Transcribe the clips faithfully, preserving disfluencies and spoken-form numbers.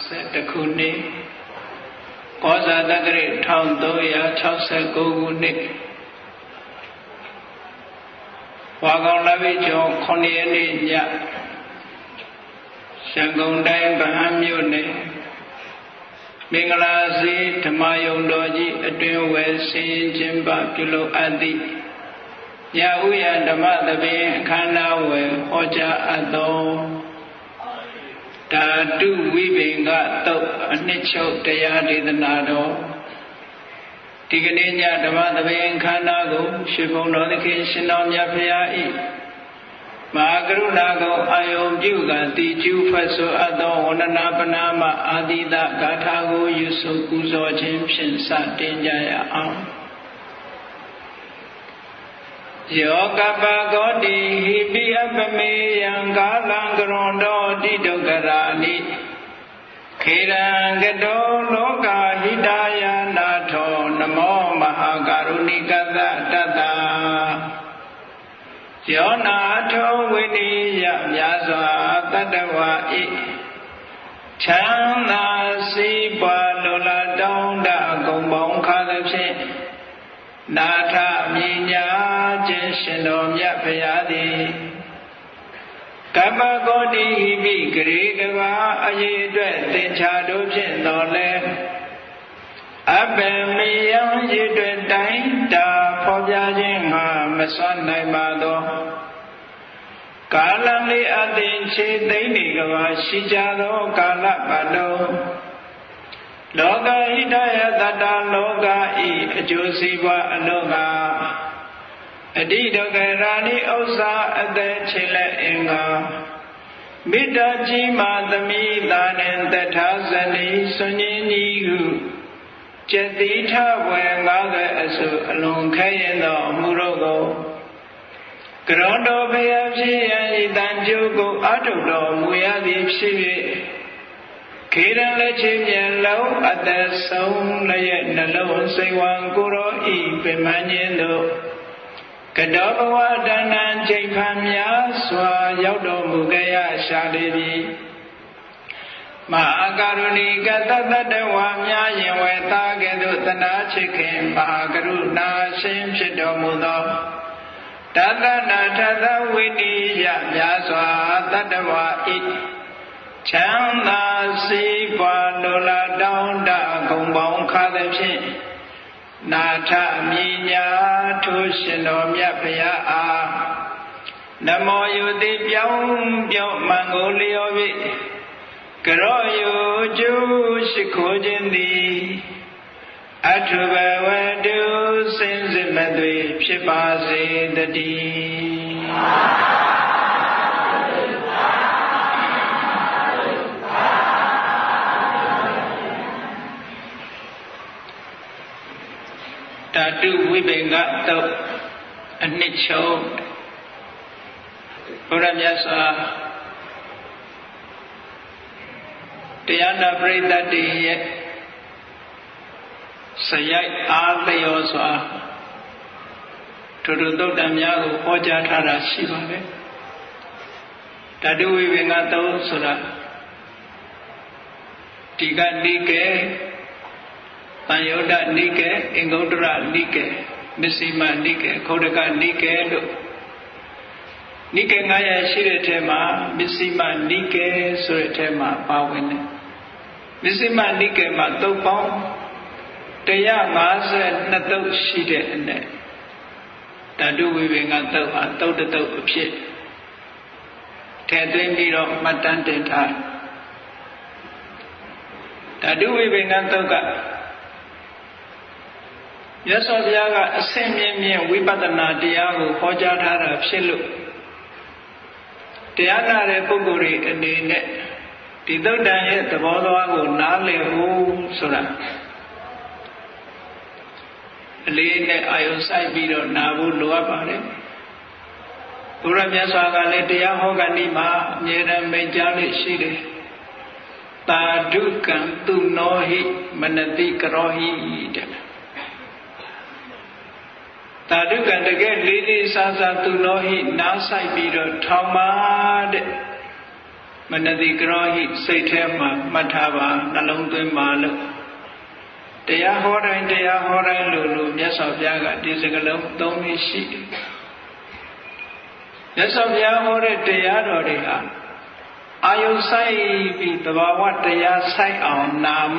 set the kuni, Kosa the great town doya, Chausa Goguni, Wagon Lavijo, Koniani, Ya, Shangondai, Bahamune, Mingalazi, Tamayo Doji, Adrian West, Jimba, Pulo Adi. Yahuya Damadabe Kanawe Hoja Ado Tadu weaving got the Nicho Tayadi the Nado Tigania Damadabe Kanago Shibono the Kishinom Yapia Magarunago Ayom Juga the Jew Faso Ado Onanapanama Adida Gatago Yusu Kuzo Jimshin Satinjaya Am Yoga Bagodi, Hibi Abame, Yangalang Rondo, Didogarani, Kirangado, Loga, Hidaya, Nato, Namo, Mahagaruni Gada, Dada, Yonato, Winnie, Yaza, Tadawa, Chana, Sipa, Lola, Donda, Gombong, Kalapse. Nata minya jenshinom yapayadi Kama godi hibi grigava ayedwe tenchado jindole Abbe miyang yedwe dain da pobya jinha maswan naimado Kalam li adin che daini gava shijado kalap bado Loga hidaya tata loga I ajosiva aloga Adido gairani osa ade chile inga Mida jima dami danen tatazani sunyini hu Jadita wengaga asu along kayendo murogo Grondo bayabji and idanjugo atudo muyadi psivi Kiran lechim low at the sound lay nalo say one guru e pemaniendo Kadawa danan jaypamya swa yaudo mugaya shadibi Mahagaruni gatatawa mya yenweta gedu tana chikim Mahagaruna shim shidomudo Tatana tata wini ya myaswa tatawa it Chanda Sipa Lola Donda Gombong Kadapin Nata Minya Tushinom Yapaya Namo Yudi Pyong Pyong Mangolio Garoyo Ju Shikojindi Atuba Wedu Sinzimadwi Pshipasi the D. Tadu Wibenga to a nicho Uramyasa Diana Breda de Sayai Aldeosa Tudu Damyago Oja Tara Shiva Tadu Wibenga to Sura Tiga Nike Tayoda Nike, Ingodra Nike, Missima Nike, Kodaka Nike, Nike Naya Shiretema, Missima Nike, Suretema, Pawin. Missima Nike Matopong, Taya Masa, Nato Shide, and Tadu weaving a toe, a toe the toe of shit. Tadin Miro Matante time. Tadu weaving a toga. Yasoviaga Asemian Wipadana Diago Hoja Tara Shilu Diana Puguri and the net Tido Daniel the Bodoago Nale Hu Sura Lene Ayosai Bido Nabu Luapare Uramyasaga Letia Hoganima Yera Mejali Shide Tadukan Tu Nohi Manati Karohi Tadukan to get Lady Sasa to know he Nasai Bido Tama မနတိကရောဟိစိတ်ထဲမှာမှတ်ထားပါနှလုံးသွင်းပါလို့တရားဟောတိုင်းတရားဟောတိုင်းလို့လို့မြတ်စွာဘုရားကဒီစကားလုံးသုံးပြီးရှိတယ်မြတ်စွာဘုရားဟောတဲ့တရားတော်တွေဟာအာယုဆိုင်ပြီးသဘာဝတရားဆိုင်အောင်နာမ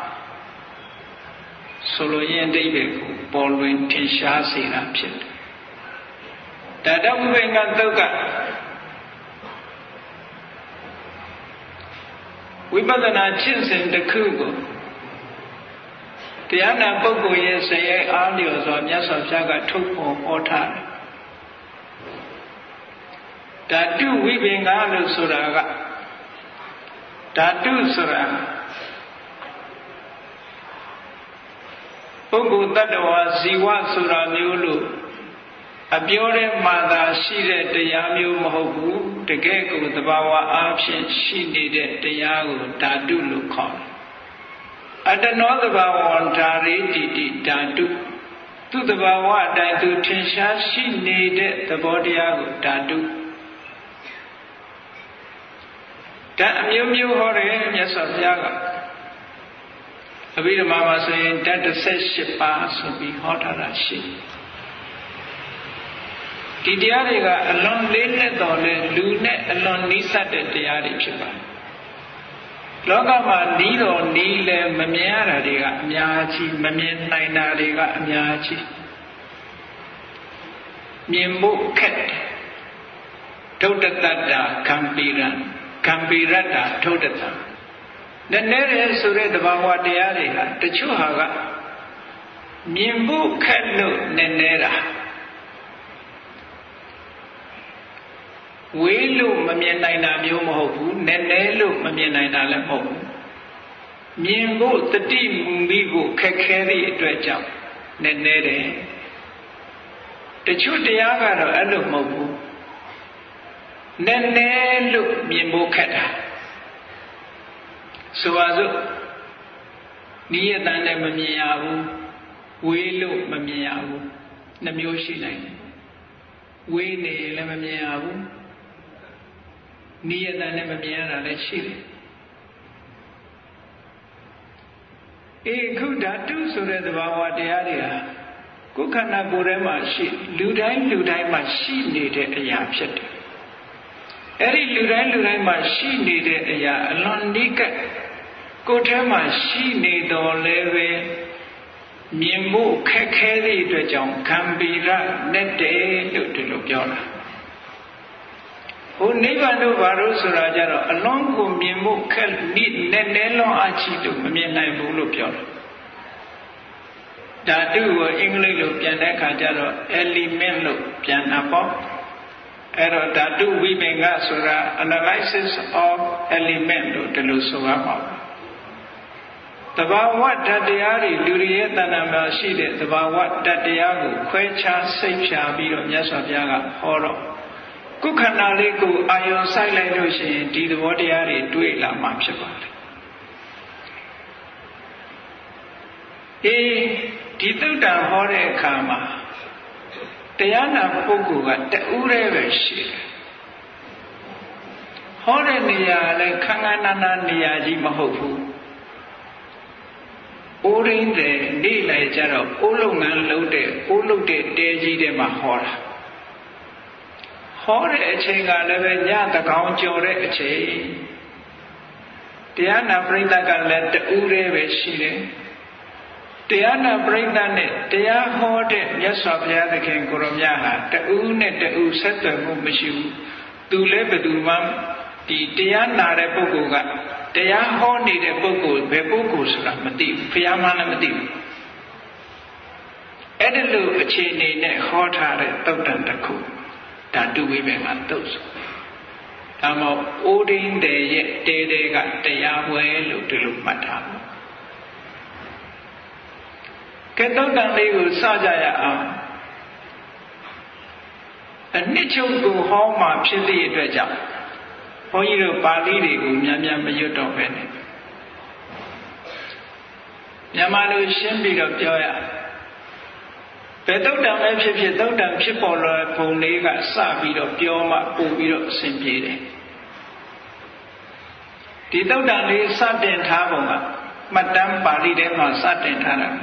ဆိုလိုရင်အဓိပ္ပာယ်ကိုပေါ်လွင်ထင်ရှားစေတာဖြစ်တယ်ဒါတော့ဝိပင်္ဂသုတ်ကဝိပဿနာကျင့်စဉ်တစ်ခုကိုတရားနာပုဂ္ဂိုလ်ရဲ့စရိုက်အားလျော်စွာမြတ်စွာဘုရားကထုတ်ဖော်ဟောထားတယ်ဓာတုဝိပင်္ဂလို့ဆိုတာကဓာတုဆိုတာပုဂ္ဂိုလ်တ attva ဇီဝဆိုတာမျိုးလို့အပြောတဲ့မှာသာရှိတဲ့တရားမျိုးမဟုတ်ဘူးတကယ်ကိုသဘာဝအားဖြင့်ရှိနေတဲ့တရားကိုဓာတုလို့ခေါ်တယ်အတ္တနောသဘာဝံဓာရေတိတိဓာတုသူသဘာဝအတိုင်းသူထင်ရှားရှိနေတဲ့သဘောတရားကိုဓာတုဓာတ်အမျိုးမျိုးဟောတယ်မြတ်စွာဘုရားကအဘိဓမ္မာမှာဆိုရင်ဓာတ်တစ်ဆယ့်ရှစ်ပါးဆိုပြီးဟောထားတာရှိဒီတရားတွေကအလွန်လေးနဲ့တော်လဲလူနဲ့အလွန်နီးစပ်တဲ့တရားတွေဖြစ်ပါတယ်လောကမှာနီးတော်နီးလဲမမြင်ရတာတွေကအများကြီးမမြင်နိုင်တာတွေကအများကြီးမြင်ဖို့ခက်တယ်ဒုဋ္ဌတတ္တကံပိရံကံပိရတ္တဒုဋ္ဌတနည်းနည်းရဲဆိုတဲ့သဘာဝတရားတွေဟာတချို့ဟာကမြင်ဖို့ခက်လို့နည်းနည်းတာဝေးလို့မမြင်နိုင်တာမျိုးမဟုတ်ဘူးနည်းနည်းလို့မမြင်နိုင်တာလည်းမဟုတ်ဘူးမြင်ဖို့တတိမူမိကိုခက်ခဲတဲ့အတွက်ကြောင့်နည်းနည်းတယ်တချို့တရားကတော့အဲ့လိုမဟုတ်ဘူးနည်းနည်းလို့မြင်ဖို့ခက်တာဆိုပါစို့နိယတန်နဲ့မမြင်ရဘူးဝေးလို့မမြင်ရဘူးနှမျိုးရှိနိုင်တယ်ဝေးနေလည်းမမြင်ရဘူးနိယတန်နဲ့မမြင်ရတာလည်းရှိတယ်အေးခုဓာတုဆိုတဲ့သဘာဝတရားတွေဟာကိုယ်ခန္ဓာကိုယ်ထဲမှာရှိလူတိုင်းလူတိုင်းမှာရှိနေတဲ့အရာဖြစ်တယ်အဲ့ဒီလူတိုင်းလူတိုင်းမှာရှိနေတဲ့အရာအလွန်နိကကိုယ်ထဲမှာရှိနေတော်လဲပဲမြင်ဖို့ခက်ခဲတဲ့အတွက်ကြောင့်ဂံဗီရနဲ့တယ်လို့ဒီလိုပြောတာဟိုနိဗ္ဗာန်တို့ဘာလို့ဆိုတာကြတော့အလွန်ကိုမြင်ဖို့ခက်နိနဲ့နဲလွန်အချီလို့မမြင်နိုင်ဘူးလို့ပြောတာဓာတုကိုအင်္ဂလိပ်လိုပြန်တဲ့အခါကျတော့ element လို့ပြန်တာပေါ့အဲ့တော့ဓာတုဝိပင်္ဂဆိုတာ analysis of element လို့ဒီလိုဆိုရမှာပါသဘာဝဓာတ်တရားတွေလူတွေရဲ့တဏ္ဍာမှာရှိတဲ့သဘာဝဓာတ်တရားကိုခွဲခြားစိတ်ဖြာပြီးတော့မြတ်စွာဘုရားကဟောတော့ကုခန္ဓာလေးကိုအာယုံဆိုင်လိုက်လို့ရှိရင်ဒီသဘောတရားတွေတွေ့လာမှာဖြစ်ပါတယ်အေးဒီသုတ္တံဟောတဲ့အခါမှာတရားနာပုဂ္ဂိုလ်ကတဦးတည်းပဲရှိတယ်ဟောတဲ့နေရာလည်းခန်းခန်းနာနာနေရာကြီးမဟုတ်ဘူးအိုးရင်းတဲ့နေ့လိုက်ကြတော့အိုးလုပ်ငန်းလုပ်တဲ့အိုးလုပ်တဲ့တဲကြီးထဲမှာဟောတာဟောတဲ့အချိန်ကလည်းပဲညတကောင်ကြော်တဲ့အချိန်တရားနာပရိသတ်ကလည်းတဦးတည်းပဲရှိတယ်တရားနာပရိသတ်နဲ့တရားဟောတဲ့မြတ်စွာဘုရားသခင်ကိုရောမြတ်ဟာတဦးနဲ့တဦးဆက်သွယ်မှုမရှိဘူးသူလည်းဘယ်သူမှဒီတရားနာတဲ့ပုဂ္ဂိုလ်ကတရားဟောနေတဲ့ပုဂ္ဂိုလ်ဘယ်ပုဂ္ဂိုလ်ဆိုတာမသိဘူးဘုရားမှလည်းမသိဘူးအဲ့ဒီလိုအခြေအနေနဲ့ဟောထားတဲ့သုတ်တံတစ်ခုဓာတုဝိပင်္ဂသုတ်ဆိုဒါမှမဟုတ်အိုးရင်းတဲ့ရဲ့တဲတဲကတရားဝဲလို့ဒီလိုမှတ်ထားပါကဲသုတ်တံလေးကိုစကြရအောင်အနှစ်ချုပ်ကိုဟောမှဖြစ်သည့်အတွက်ကြောင့်ဘုန်းကြီးတို့ပါဠိတွေကိုများများမရွတ်တော့ပဲနဲ့မြန်မာလိုရှင်းပြီးတော့ပြောရဘယ်သုတ်တံပဲဖြစ်ဖြစ်သုတ်တံဖြစ်ပေါ်လာပုံလေးကစပြီးတော့ပြောမှပို့ပြီးတော့အဆင်ပြေတယ်ဒီသုတ်တန်လေးစတင်ထားပုံကမှတ်တမ်းပါဠိထဲမှာစတင်ထားတာ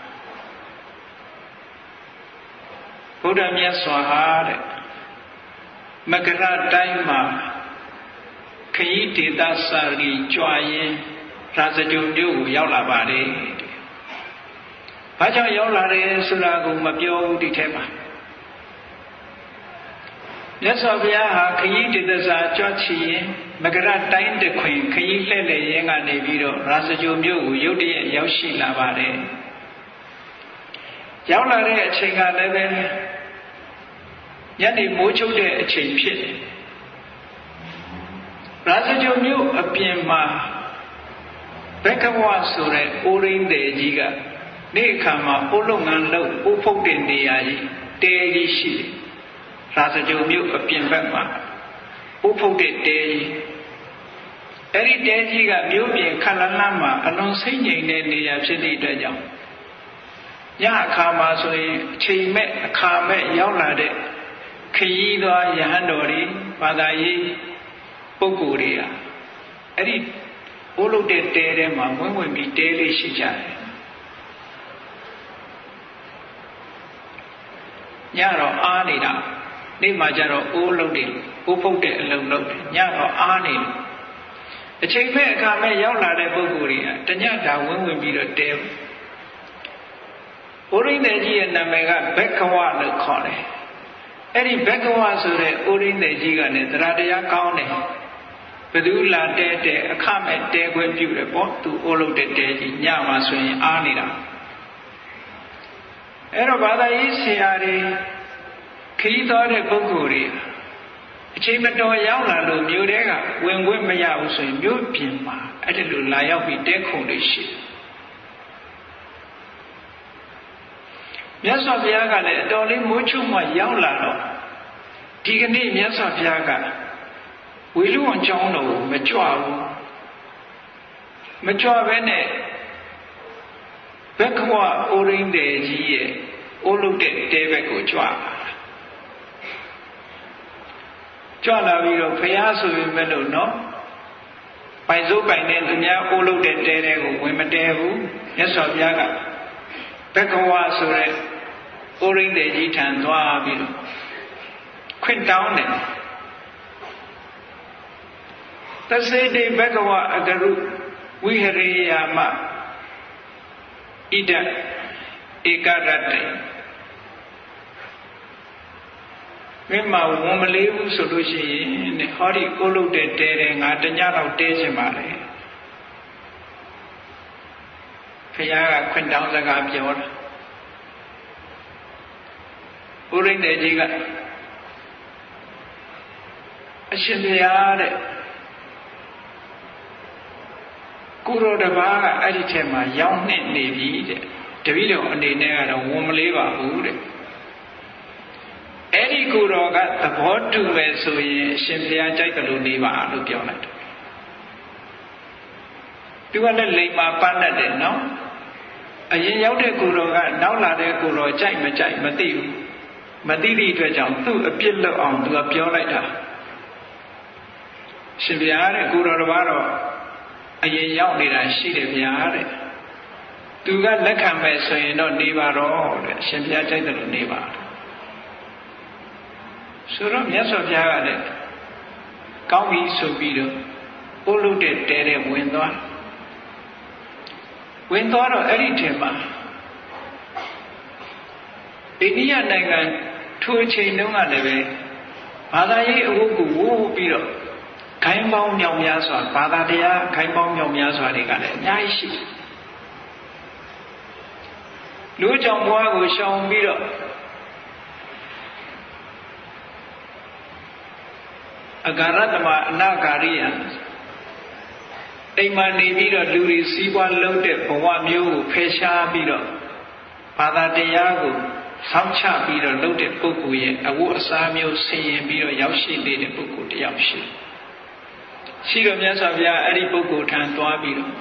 ဘုရားမြတ်စွာဟာတဲ့မကရတိုင်းမှာခရီးဒေသစာရီကြွားရင်ရာဇဂုံမြို့ကိုရောက်လာပါတယ်။ဘာကြောင့်ရောက်လာတယ်ဆိုတာကိုမပြောဘူးဒီထဲမှာမြတ်စွာဘုရားဟာခရီးဒေသစာကြွချီရင်မကရတိုင်းတခွင်ခရီးလှည့်လည်ရင်းကနေပြီးတော့ရာဇဂုံမြို့ကိုရုတ်တရက်ရောက်ရှိလာပါတယ်။ရောက်လာတဲ့အချိန်ကလည်းပဲညနေမိုးချုပ်တဲ့အချိန်ဖြစ်တယ်။ရာဇဂုံမြို့အပြင်မှာဘက္ခဝဆိုတဲ့အိုရင်းတဲ့ကြီးကနေ့အခါမှာအိုးလုံငန်းလို့အိုးဖုတ်တဲ့နေရာကြီးတဲကြီးရှိတယ်။ရာဇဂုံမြို့အပြင်ဘက်မှာအိုးဖုတ်တဲ့တဲကြီးအဲ့ဒီတဲကြီးကမြို့ပြင်ခလန်းလန်းမှာအလွန်စိတ်ငြိမ်တဲ့နေရာဖြစ်တဲ့အတွက်ကြောင့်ညအခါမှာဆိုရင်အချိန်မဲ့အခါမဲ့ရောက်လာတဲ့ခရီးသွားယဟန်တော်တွေဘာသာရေးပုဂ္ဂိုလ်တွေဟာအဲ့ဒီဘိုးလုတဲ့တဲထဲမှာဝင်ဝင်ပြီးတဲလေးရှိကြတယ်ညတော့အားနေတာနေ့မှကျတော့အိုးလုတယ်အိုးဖုတ်တဲ့အလုံးလုတယ်ညတော့အားနေတယ်အချိန်မဲ့အခါမဲ့ရောက်လာတဲ့ပုဂ္ဂိုလ်တွေကတညတာဝင်ဝင်ပြီးတော့တဲဘိုးရင်းတဲ့ကြီးရဲ့နာမည်ကဘက္ခဝလို့ခေါ်တယ်အဲ့ဒီဘက္ခဝဆိုတဲ့အိုရင်းတဲ့ကြီးကလည်းတရားတရားကောင်းတယ်ဘယ်သူလာတဲတဲအခမဲ့တဲခွင့်ပြုတယ်ပေါ့သူအိုးလို့တဲ့တဲကြီးညမှာဆိုရင်အားနေတာအဲ့တော့ဘာသာရေးဆရာတွေခရီးသွားတဲ့ပုဂ္ဂိုလ်တွေအချိန်မတော်ရောက်လာလို့မြို့ထဲကဝင်ခွင့်မရဘူးဆိုရင်မြို့ပြင်မှာအဲ့ဒီလိုလာရောက်ပြီးတဲခုံတွေရှိတယ်မြတ်စွာဘုရားကလည်းအတော်လေးမိုးချုပ်မှရောက်လာတော့ဒီကနေ့မြတ်စွာဘုရားကဝေလူဝန်ကျောင်းတော်ကိုမကြွဘူးမကြွဘဲနဲ့ဘက္ခဝအိုရင်းတဲ့ကြီးရဲ့အိုးလုတဲ့တဲဘက်ကိုကြွလာကြွလာပြီးတော့ဘုရားဆိုရင်မဲ့လို့နော်ပိုင်စိုးပိုင်တဲ့သူများအိုးလုတဲ့တဲတဲကိုဝင်မတဲဘူးမြတ်စွာဘုရားကဘက္ခဝဆိုတဲ့အိုရင်းတဲ့ကြီးထံသွားပြီးတော့ခွင့်တောင်းတယ်သစေတိဘဂဝအကရုဝိဟရိယာမဣဒဧကရတ္တေမင်းမဝန်မလေးဘူးဆိုလို့ရှိရင်ဟောဒီကိုလုတ်တဲ့တဲတဲ့ငါတညတော့တဲချင်ပါလေဘုရားကခွင့်တောင်းစကားပြောတာဥရိတ်တဲ့ကြီးကအရှင်ဘုရားတဲ့ကိုရောတပါးကအဲ့ဒီထဲမှာရောက်နှင့်နေပြီတဲ့တပည့်တော်အနေနဲ့ကတော့ဝန်မလေးပါဘူးတဲ့အဲ့ဒီကိုရောကသဘောတူမယ်ဆိုရင်အရှင်ဘုရားကြိုက်တယ်လို့နေပါလို့ပြောလိုက်တယ်သူကလည်းလိမ္မာပန်းတတ်တယ်နော်အရင်ရောက်တဲ့ကိုရောကနောက်လာတဲ့ကိုရောကြိုက်မကြိုက်မသိဘူးမသိသည့်အတွက်ကြောင့်သူ့အပြစ်လွတ်အောင်သူကပြောလိုက်တာရှင်ဘုရားတဲ့ကိုရောတပါးတော့အရင်ရောက်နေတာရှိတယ်ဗျာတဲ့သူကလက်ခံမဲ့ဆိုရင်တော့နေပါတော့တဲ့အရှင်ဘုရားကြိုက်တယ်လို့နေပါဆိုတော့မြတ်စွာဘုရားကလည်းကောင်းပြီဆိုပြီးတော့အိုးလို့တဲ့တဲတဲ့ဝင်သွားဝင်သွားတော့အဲ့ဒီထဲမှာအိန္ဒိယနိုင်ငံထိုအချိန်တုန်းကလည်းပဲဘာသာရေးအဝတ်ကိုဝိုးပြီးတော့ခိုင်းပေါင်းမြောင်များစွာဘာသာတရားခိုင်းပေါင်းမြောင်များစွာတွေကလည်းအများကြီးရှိတယ်လူကြောင့်ဘွားကိုရှောင်ပြီးတော့အဂါရတမအနာဂါရိယအိမ်မှာနေပြီးတော့လူတွေစီးပွားလုပ်တဲ့ဘဝမျိုးကိုဖယ်ရှားပြီးတော့ဘာသာတရားကိုဆောင်းချပြီးတော့လုပ်တဲ့ပုဂ္ဂိုလ်ရဲ့အဝတ်အစားမျိုးဆင်ရင်ပြီးတော့ရောက်ရှိနေတဲ့ပုဂ္ဂိုလ်တယောက်ရှိတယ်ရှိတော့မြတ်စွာဘုရားအဲ့ဒီပုဂ္ဂိုလ်ထံသွားပြီးတော့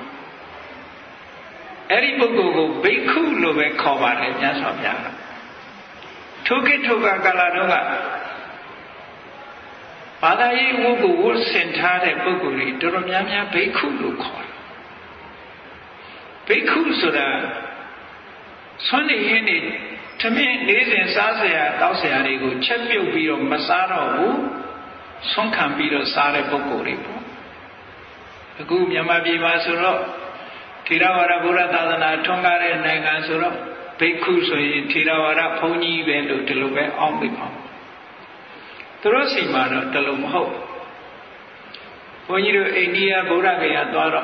အဲ့ဒီပုဂ္ဂိုလ်ကိုဘိက္ခုလို့ပဲခေါ်ပါတယ်မြတ်စွာဘုရားကထိုကိထုကကာလတုန်းကဘာသာရေးဝတ်ကိုဝတ်ဆင်ထားတဲ့ပုဂ္ဂိုလ်တွေတော်တော်များများဘိက္ခုလို့ခေါ်တယ်ဘိက္ခုဆိုတာဆွမ်းနေရင်းနေသမင်းလေးစဉ်စားစရာတောက်စရာတွေကိုချက်ပြုတ်ပြီးတော့မစားတော့ဘူးဆွမ်းခံပြီးတော့စားတဲ့ပုဂ္ဂိုလ်တွေပေါ့အခုမြန်မာပြည်မှာဆိုတော့ထေရဝါဒဗုဒ္ဓသာသနာထွန်းကားတဲ့နိုင်ငံဆိုတော့ဘိက္ခုဆိုရင်ထေရဝါဒဘုန်းကြီးပဲလို့ဒီလိုပဲအောက်မိပါသူတို့စီမှာတော့တလုံးမဟုတ်ဘုန်းကြီးတို့အိန္ဒိယဗုဒ္ဓဂယာသွားတော့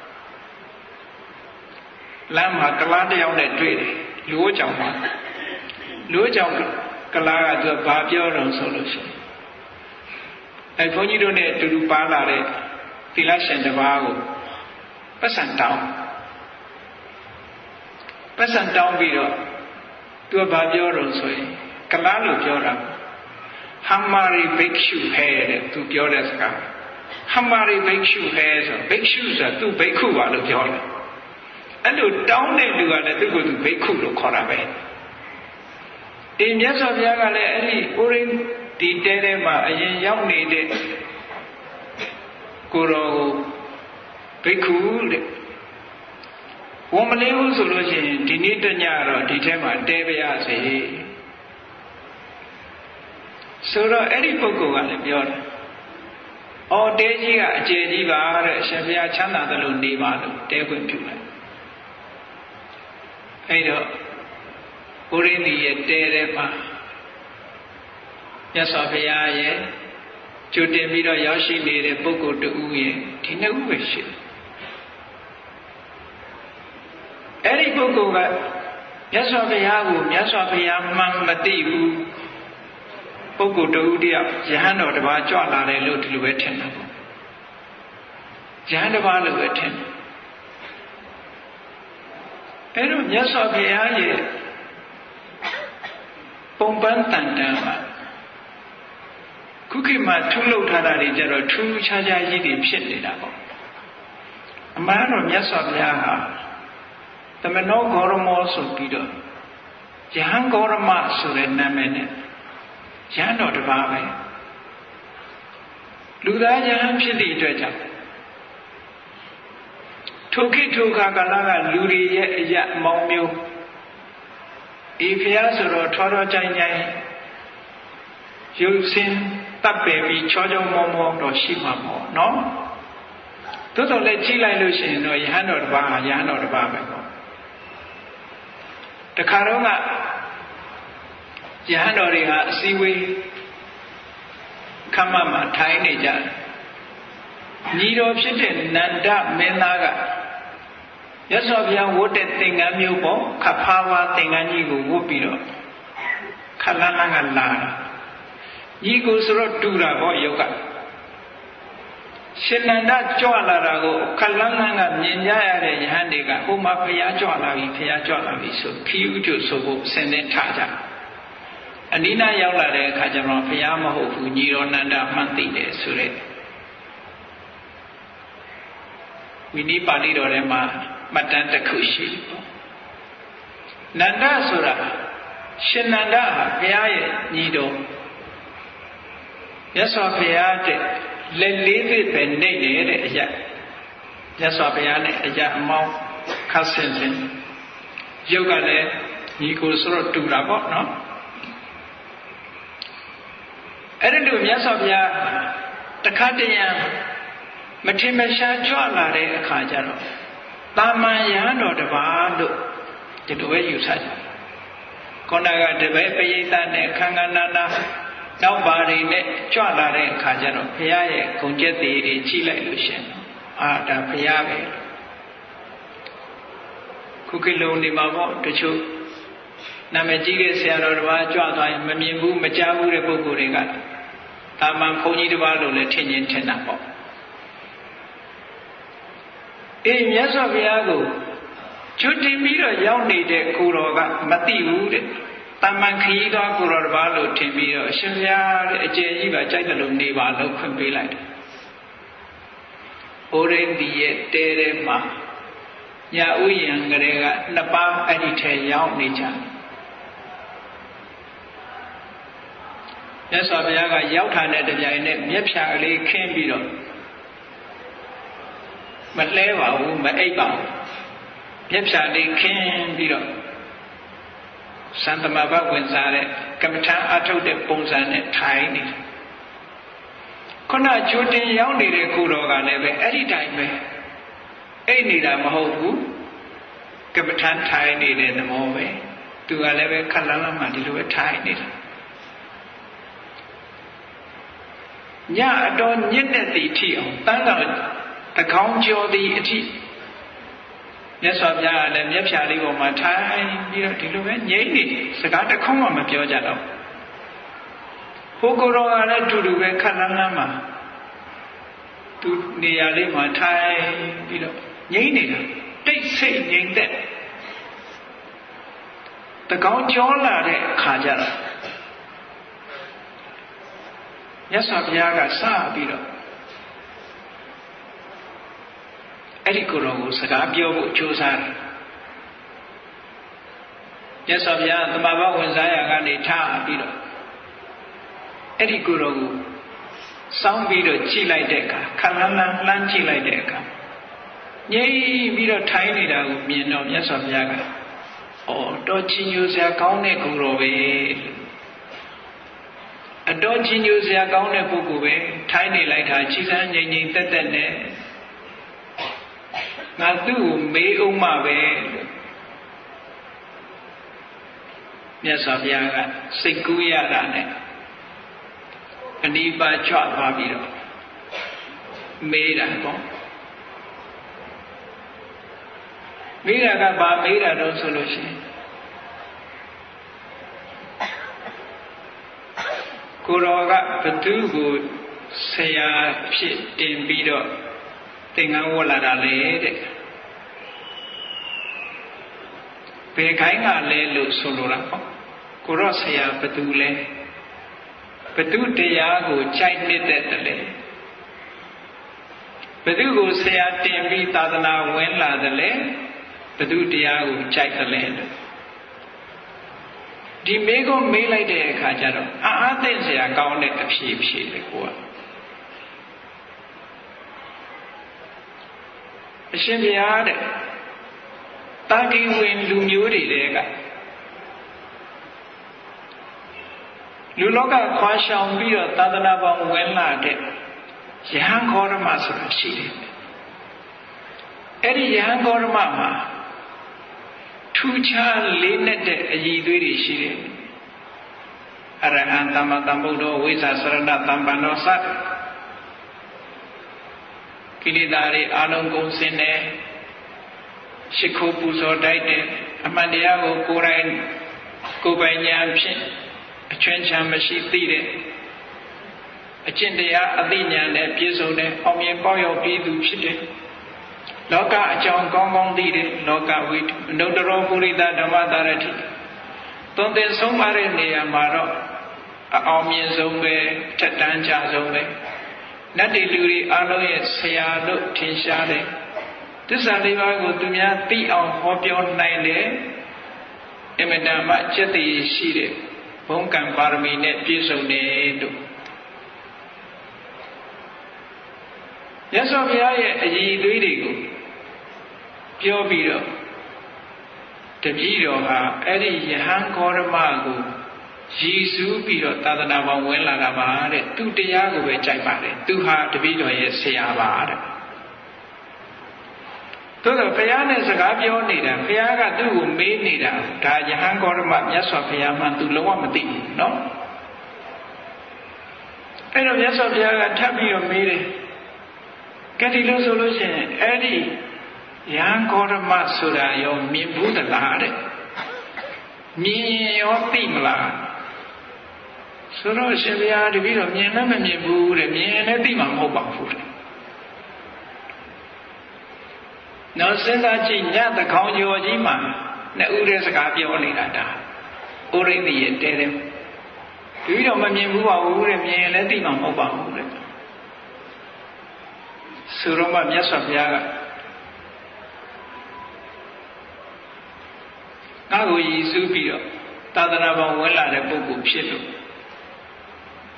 လမ်းမှာကလားတယောက်နဲ့တွေ့တယ်လူ့ကြောင်မှာလူ့ကြောင်ကလားကသူကဘာပြောတော့ဆိုလို့ရှိရင်အဲဘုန်းကြီးတို့နဲ့အတူတူပါလာတဲ့သီလရှင်တစ်ပါးကိုပတ်စံတောင်းပတ်စံတောင်းပြီးတော့သူကဘာပြောတော့ဆိုရင်ကလားလို့ပြောတာဟမ်မာရီဘိက္ရှုဟဲတဲ့သူပြောတဲ့စကားဟမ်မာရီဘိက္ရှုဟဲဆိုဘိက္ရှုဆိုတာသူဘိက္ခုပါလို့ပြောတယ်အဲ့လိုတောင်းတဲ့လူကလည်းသူ့ကိုယ်သူဘိက္ခုလို့ခေါ်တာပဲဒီမြတ်စွာဘုရားကလည်းအဲ့ဒီဥရိဒီတဲထဲမှာအရင်ရောက်နေတဲ့ကိုတော်ကိုဘိက္ခုတဲ့ဝန်မလေးဘူးဆိုလို့ရှိရင်ဒီနေ့တညတော့ဒီထဲမှာတဲပါရစေဆိုတော့အဲ့ဒီပုဂ္ဂိုလ်ကလည်းပြောတယ်အော်တဲကြီးကအကျေကြီးပါတဲ့အရှင်ဘုရားချမ်းသာတယ်လို့နေပါလို့တဲခွင့်ပြုလိုက်အဲ့တော့ဘုရင်းဒီရဲ့တဲထဲမှာမြတ်စွာဘုရားရဲ့ကြိုတင်ပြီးတော့ရောက်ရှိနေတဲ့ပုဂ္ဂိုလ်တဦးရဲ့ဒီနှစ်ဦးပဲရှိတယ်အဲ့ဒီပုဂ္ဂိုလ်ကမြတ်စွာဘုရားကိုမြတ်စွာဘုရားမှန်မသိဘူးပုဂ္ဂိုလ်တဦးတယောက်ယဟန်တော်တစ်ပါးကြွလာတယ်လို့ဒီလိုပဲထင်တာပေါ့ယဟန်တစ်ပါးလို့ပဲထင်တယ်အဲ့တော့မြတ်စွာဘုရားရဲ့ပုံပန်းတန်တန်မှာခုခေတ်မှာထုလုပ်ထားတာတွေကြတော့ထူးခြားခြားကြီးတွေဖြစ်နေတာပေါ့အမှန်တော့မြတ်စွာဘုရားဟာသမနောဂေါရမောဆိုပြီးတော့ယဟန်ဂေါရမဆိုတဲ့နာမည်နဲ့ယဟန်တော်တစ်ပါးပဲလူသားယဟန်ဖြစ်သည့်အတွက်ကြောင့်ထိုခေတ်ထိုခါကာလကလူတွေရဲ့အရာအမောင်းမျိုးဤဖျားဆိုတော့ထောထောကြိုင်ကြိုင်ရုပ်စင်းတပ်ပယ်ပြီးချောချောမောမောတော့ရှိမှာပေါ့နော်သို့တော်လည်းကြည့်လိုက်လို့ရှိရင်တော့ယဟန်တော်တစ်ပါးဟာယဟန်တော်တစ်ပါးပဲပေါ့တခါတော့ကယဟန်တော်တွေဟာအစည်းအဝေးခမ်းမမှာထိုင်နေကြတယ်ညီတော်ဖြစ်တဲ့နန္ဒမင်းသားကရသော်ဘုရားဝတ်တဲ့သင်္ကန်းမျိုးပေါ့ခဖားဝါသင်္ကန်းကြီးကိုဝတ်ပြီးတော့ခလန်းလန်းကလာညီကိုဆိုတော့တူတာပေါ့ယုတ်ကရှင်နန္ဒကြွလာတာကိုခလန်းလန်းကမြင်ကြရတဲ့ယဟန်တွေကဟိုမှာဘုရားကြွလာပြီဘုရားကြွလာပြီဆိုခီးဥကျဆိုဖို့ဆင်သင်ထကြအနိနာရောက်လာတဲ့အခါကျတော့ဘုရားမဟုတ်ဘူးညီတော်နန္ဒမှန်သိတယ်ဆိုတဲ့ဝိနည်းပါဠိတော်ထဲမှာမှတ်တမ်းတစ်ခုရှိတယ်ပေါ့နန္ဒဆိုတာရှင်နန္ဒဟာဘုရားရဲ့ညီတော်မြတ်စွာဘုရားတဲ့လက်လေးသစ်ပဲနေနေတဲ့အရာမြတ်စွာဘုရားနဲ့အရာအမောင်းခတ်ဆင်ခြင်းရုပ်ကလည်းညီကိုဆိုတော့တူတာပေါ့နော်အဲ့ဒီလိုမြတ်စွာဘုရားတခါတည်းရန်မထင်မရှားကြွလာတဲ့အခါကျတော့တာမန်ယဟန်တော်တစ်ပါးလို့ဒီလိုပဲယူဆကြတယ်ခေါဏကတပည့်ပရိသတ်နဲ့ခန္ဓာနာနာနောက်ပါတွေနဲ့ကြွလာတဲ့အခါကျတော့ဘုရားရဲ့ဂုဏ်ကျက်တွေကြည့်လိုက်လို့ရှင်အာဒါဘုရားပဲခုခေတ်လုံးနေမှာပေါ့တချို့နာမည်ကြီးတဲ့ဆရာတော်တစ်ပါးကြွသွားရင်မမြင်ဘူးမကြားဘူးတဲ့ပုဂ္ဂိုလ်တွေကတာမန်ဘုန်းကြီးတစ်ပါးလို့လည်းထင်ရင်ထင်တာပေါ့အေးမြတ်စွာဘုရားကိုကျွတ်တင်ပြီးတော့ရောက်နေတဲ့ကိုတော်ကမသိဘူးတဲ့တာမန်ခရီးသွားကိုတော်တစ်ပါးလို့ထင်ပြီးတော့အရှင်ဘုရားတဲ့အကျယ်ကြီးပါကြိုက်တယ်လို့နေပါလို့ခွင့်ပေးလိုက်တယ်။ဩရိန္ဒိရဲ့တဲထဲမှာညာဥယျံကလေးကနှစ်ပါးအဲ့ဒီထဲရောက်နေကြ။ဩမြတ်စွာဘုရားကရောက်ထားတဲ့တပြိုင်နက်မျက်ဖြာလေးခင်းပြီးတော့မလဲပါဘူးမအိပ်ပါဘူးမျက်ဖြာလေးခင်းပြီးတော့စံသမဘဝင်စားတဲ့ကမ္မထာအထုတ်တဲ့ပုံစံနဲ့ထိုင်နေတယ်ခုနကြိုတင်ရောက်နေတဲ့ကိုတော်ကလည်းပဲအဲ့ဒီတိုင်းပဲအိပ်နေတာမဟုတ်ဘူးကမ္မထာထိုင်နေတဲ့သဘောပဲသူကလည်းပဲခက်လန်းလန်းမှဒီလိုပဲထိုင်နေတာညအတော်ညစ်တဲ့တီထိအောင်တန်းတော်တကောင်းကျော်သည်အထိမြတ်စွာဘုရားကလည်းမျက်ဖြာလေးပေါ်မှာထိုင်ပြီးတော့ဒီလိုပဲငြိမ့်နေစကားတစ်ခေါက်မှမပြောကြတော့ဟိုကိုယ်တော်ကလည်းတူတူပဲခက်လန်းလန်းမှာသူနေရာလေးမှာထိုင်ပြီးတော့ငြိမ့်နေတာတိတ်ဆိတ်ငြိမ့်တဲ့တကောင်းကျော်လာတဲ့အခါကျတော့မြတ်စွာဘုရားကစပြီးတော့အဲ့ဒီကိုယ်တော်ကိုစကားပြောဖို့ကြိုးစားတယ်မြတ်စွာဘုရားသမဘာဝင်စားရာကနေထားပြီးတော့အဲ့ဒီကိုယ်တော်ကိုစောင်းပြီးတော့ကြည့်လိုက်တဲ့အခါခလန်းလန်းလှမ်းကြည့်လိုက်တဲ့အခါငြိမ့်ပြီးတော့ထိုင်နေတာကိုမြင်တော့မြတ်စွာဘုရားကအော်တော်ချီညိုစရာကောင်းတဲ့ကိုယ်တော်ပဲအတော်ချီညိုစရာကောင်းတဲ့ပုဂ္ဂိုလ်ပဲထိုင်နေလိုက်တာချီစမ်းငြိမ်ငြိမ်သက်သက်နဲ့ငါသူ့ကိုမေးအောင်မှပဲမြတ်စွာဘုရားကစိတ်ကူးရတာနဲ့အနိပါချွတ်သွားပြီးတော့မေးတာပေါ့မေးတာကဘာမေးတာတော့ဆိုလို့ရှိရင်ကိုတော်ကဘသူကိုဆရာဖြစ်တင်ပြီးတော့သင်္ကန်းဝတ်လာတာလေတဲ့ဘယ်ခိုင်းကလဲလို့ဆိုလိုတာပေါ့ကိုတော့ဆရာဘသူလဲဘသူတရားကိုကြိုက်နေတဲ့တလဲဘသူကိုဆရာတင်ပြီးသာသနာဝင်လာတယ်လေဘသူတရားကိုကြိုက်တယ်လေဒီမိကုံးမေးလိုက်တဲ့အခါကျတော့အာအသိဆရာကောင်းတဲ့အဖြေဖြေလေကိုကအရှင်ဘုရားတဲ့တာဂိဝင်လူမျိုးတွေတဲ့ကလူလောကခွာရှောင်ပြီးတော့သာသနာပေါင်းဝင်လာတဲ့ယဟန်ခေါရမဆိုတာရှိတယ်အဲ့ဒီယဟန်ခေါရမမှာထူးခြားလေးနဲ့တဲ့အည်သွေးတွေရှိတယ်အရဟံသမ္မာသမ္ဗုဒ္ဓဝိဇ္ဇာစရဏသမ္ပန္နောသတ်ကိလေသာတွေအလုံးကုန်စင်တယ်ရှိခိုးပူဇော်တိုက်တယ်အမှန်တရားကိုကိုယ်တိုင်ကိုယ်ပိုင်ဉာဏ်ဖြင့်အချွင်းချမ်းမရှိသိတယ်အကျင့်တရားအသိဉာဏ်နဲ့ပြည့်စုံတယ်အောင်မြင်ပေါရောက်ပြီးသူဖြစ်တယ်လောကအကြောင်းကောင်းကောင်းသိတယ်လောကဝိတ္တအနုတ္တရောပုရိသဓမ္မတာရတိသွန်သင်ဆုံးပါတဲ့နေရာမှာတော့အအောင်မြင်ဆုံးပဲထက်တန်းကြဆုံးပဲနတ်တွေလူတွေအားလုံးရဲ့ဆရာလို့ထင်ရှားတယ်သစ္စာလေးပါးကိုသူများသိအောင်ဟောပြောနိုင်တယ်အမတန်မှစက်တည်ရှိတဲ့ဘုံကံပါရမီနဲ့ပြည့်စုံတယ်လို့မြတ်စွာဘုရားရဲ့အည်သွေးတွေကိုပြောပြီးတော့တပည့်တော်ဟာအဲ့ဒီယဟန်ဂေါရမကိုရည်စူးပြီးတော့သာသနာပေါင်းဝင်လာတာပါတဲ့သူတရားကိုပဲကြိုက်ပါတယ်သူဟာတပည့်တော်ရဲ့ဆရာပါတဲ့သို့တော့ဘုရားနဲ့စကားပြောနေတာဘုရားကသူ့ကိုမေးနေတာဒါယဟန်ဂေါရမမြတ်စွာဘုရားမှသူလုံးဝမသိဘူးနော်အဲ့တော့မြတ်စွာဘုရားကထပ်ပြီးတော့မေးတယ်ကဲဒီလိုဆိုလို့ရှိရင်အဲ့ဒီယဟန်ဂေါရမဆိုတာရောမြင်ဘူးသလားတဲ့မြင်ရောသိမလားဆိုတော့ရှင်ဘုရားတပည့်တော်မြင်လည်းမမြင်ဘူးတဲ့မြင်လည်းသိမှာမဟုတ်ပါဘူးတဲ့နောက်စဉ်းစားကြည့်ညတခေါင်ကျော်ကြီးမှာနှစ်ဦးတည်းစကားပြောနေတာဒါဩရိသိရဲ့တဲတဲတပည့်တော်မမြင်ဘူးပါဘူးတဲ့မြင်လည်းသိမှာမဟုတ်ပါဘူးတဲ့ဆိုတော့မှမြတ်စွာဘုရားကငါ့ကိုရည်စူးပြီးတော့သာသနာပေါင်းဝင်လာတဲ့ပုဂ္ဂိုလ်ဖြစ်လို့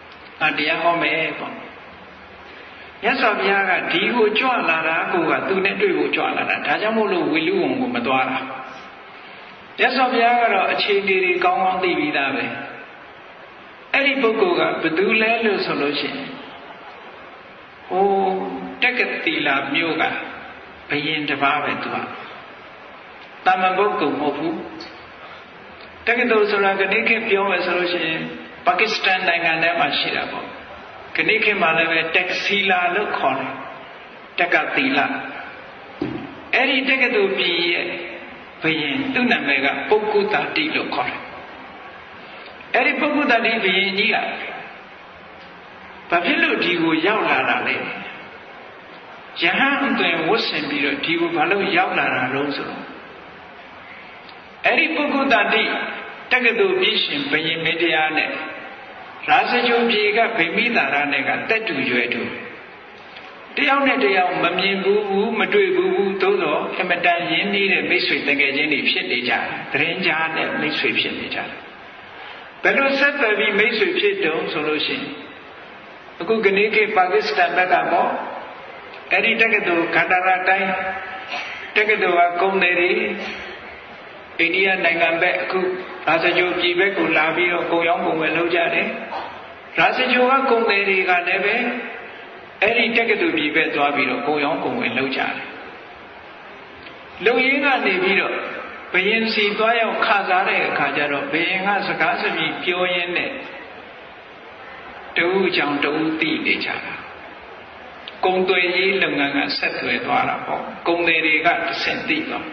ငါတရားဟောမယ်ပေါ့မြတ်စွာဘုရားကဒီကိုကြွလာတာကိုကသူနဲ့တွေ့ဖို့ကြွလာတာဒါကြောင့်မို့လို့ဝီလူဝံကိုမသွားတာမြတ်စွာဘုရားကတော့အခြေအနေတွေကောင်းကောင်းသိပြီးသားပဲအဲ့ဒီပုဂ္ဂိုလ်ကဘယ်သူလဲလို့ဆိုလို့ရှိရင်ဟိုတက္ကတိလာမြို့ကဘယင်တစ်ပါးပဲသူကတာမန်ပုဂ္ဂိုလ်မဟုတ်ဘူးတက္ကသိုလ်ဆိုတာကနေ့ခေတ်ပြောမယ်ဆိုလို့ရှိရင်ပါကစ္စတန်နိုင်ငံထဲမှာရှိတာပေါ့ခဏခေတ်မှာလည်းပဲတက်စီလာလို့ခေါ်တယ်တက္ကတိလာအဲ့ဒီတက္ကသိုလ်ပြည်ရဲ့ဘယင်သူ့နာမည်ကပုဂ္ဂုတတိလို့ခေါ်တယ်အဲ့ဒီပုဂ္ဂုတတိဘယင်ကြီးကဘာဖြစ်လို့ဒီကိုရောက်လာတာလဲယဟန်အတွင်ဝတ်ဆင်ပြီးတော့ဒီကိုဘာလို့ရောက်လာတာလို့ဆိုတော့အဲ့ဒီပုဂ္ဂုတတိတက္ကသိုလ်ပြည်ရှင်ဘယင်မင်းတရားနဲ့ရာဇဂိုပြည်ကဗိမိသာရနဲ့ကတက်တူရွယ်တူတယောက်နဲ့တယောက်မမြင်ဘူးမတွေ့ဘူးသို့တော့အမတန်ရင်းနှီးတဲ့မိတ်ဆွေတကယ်ချင်းတွေဖြစ်နေကြတယ်သတင်းကြားနဲ့မိတ်ဆွေဖြစ်နေကြတယ်ဘယ်လိုဆက်သွယ်ပြီးမိတ်ဆွေဖြစ်တုံးဆိုလို့ရှိရင်အခုကနေ့ခေတ်ပါကစ္စတန်ဘက်ကပေါ့အဲ့ဒီတက္ကသိုလ်ခန္ဓာရတိုင်းတက္ကသိုလ်ကကုန်းတယ်တွေအိန္ဒိယနိုင်ငံဘက်အခုရာဇဂိုပြည်ဘက်ကိုလာပြီးတော့ကုန်ရောင်းကုန်ဝယ်လုပ်ကြတယ်ရာဇဂိုကကုန်တယ်တွေကလည်းပဲအဲ့ဒီတက္ကသိုလ်ပြည်ဘက်သွားပြီးတော့ကုန်ရောင်းကုန်ဝယ်လုပ်ကြတယ်လုံရင်းကနေပြီးတော့ဘယင်စီသွားရောက်ခစားတဲ့အခါကျတော့ဘယင်ကစကားစမြည်ပြောရင်းနဲ့တူကြောင့်တူသိနေကြတာကုံသွေးရေးလုပ်ငန်းကဆက်သွယ်သွားတာပေါ့ကုံတယ်တွေကတစ်ဆင့်သိသွား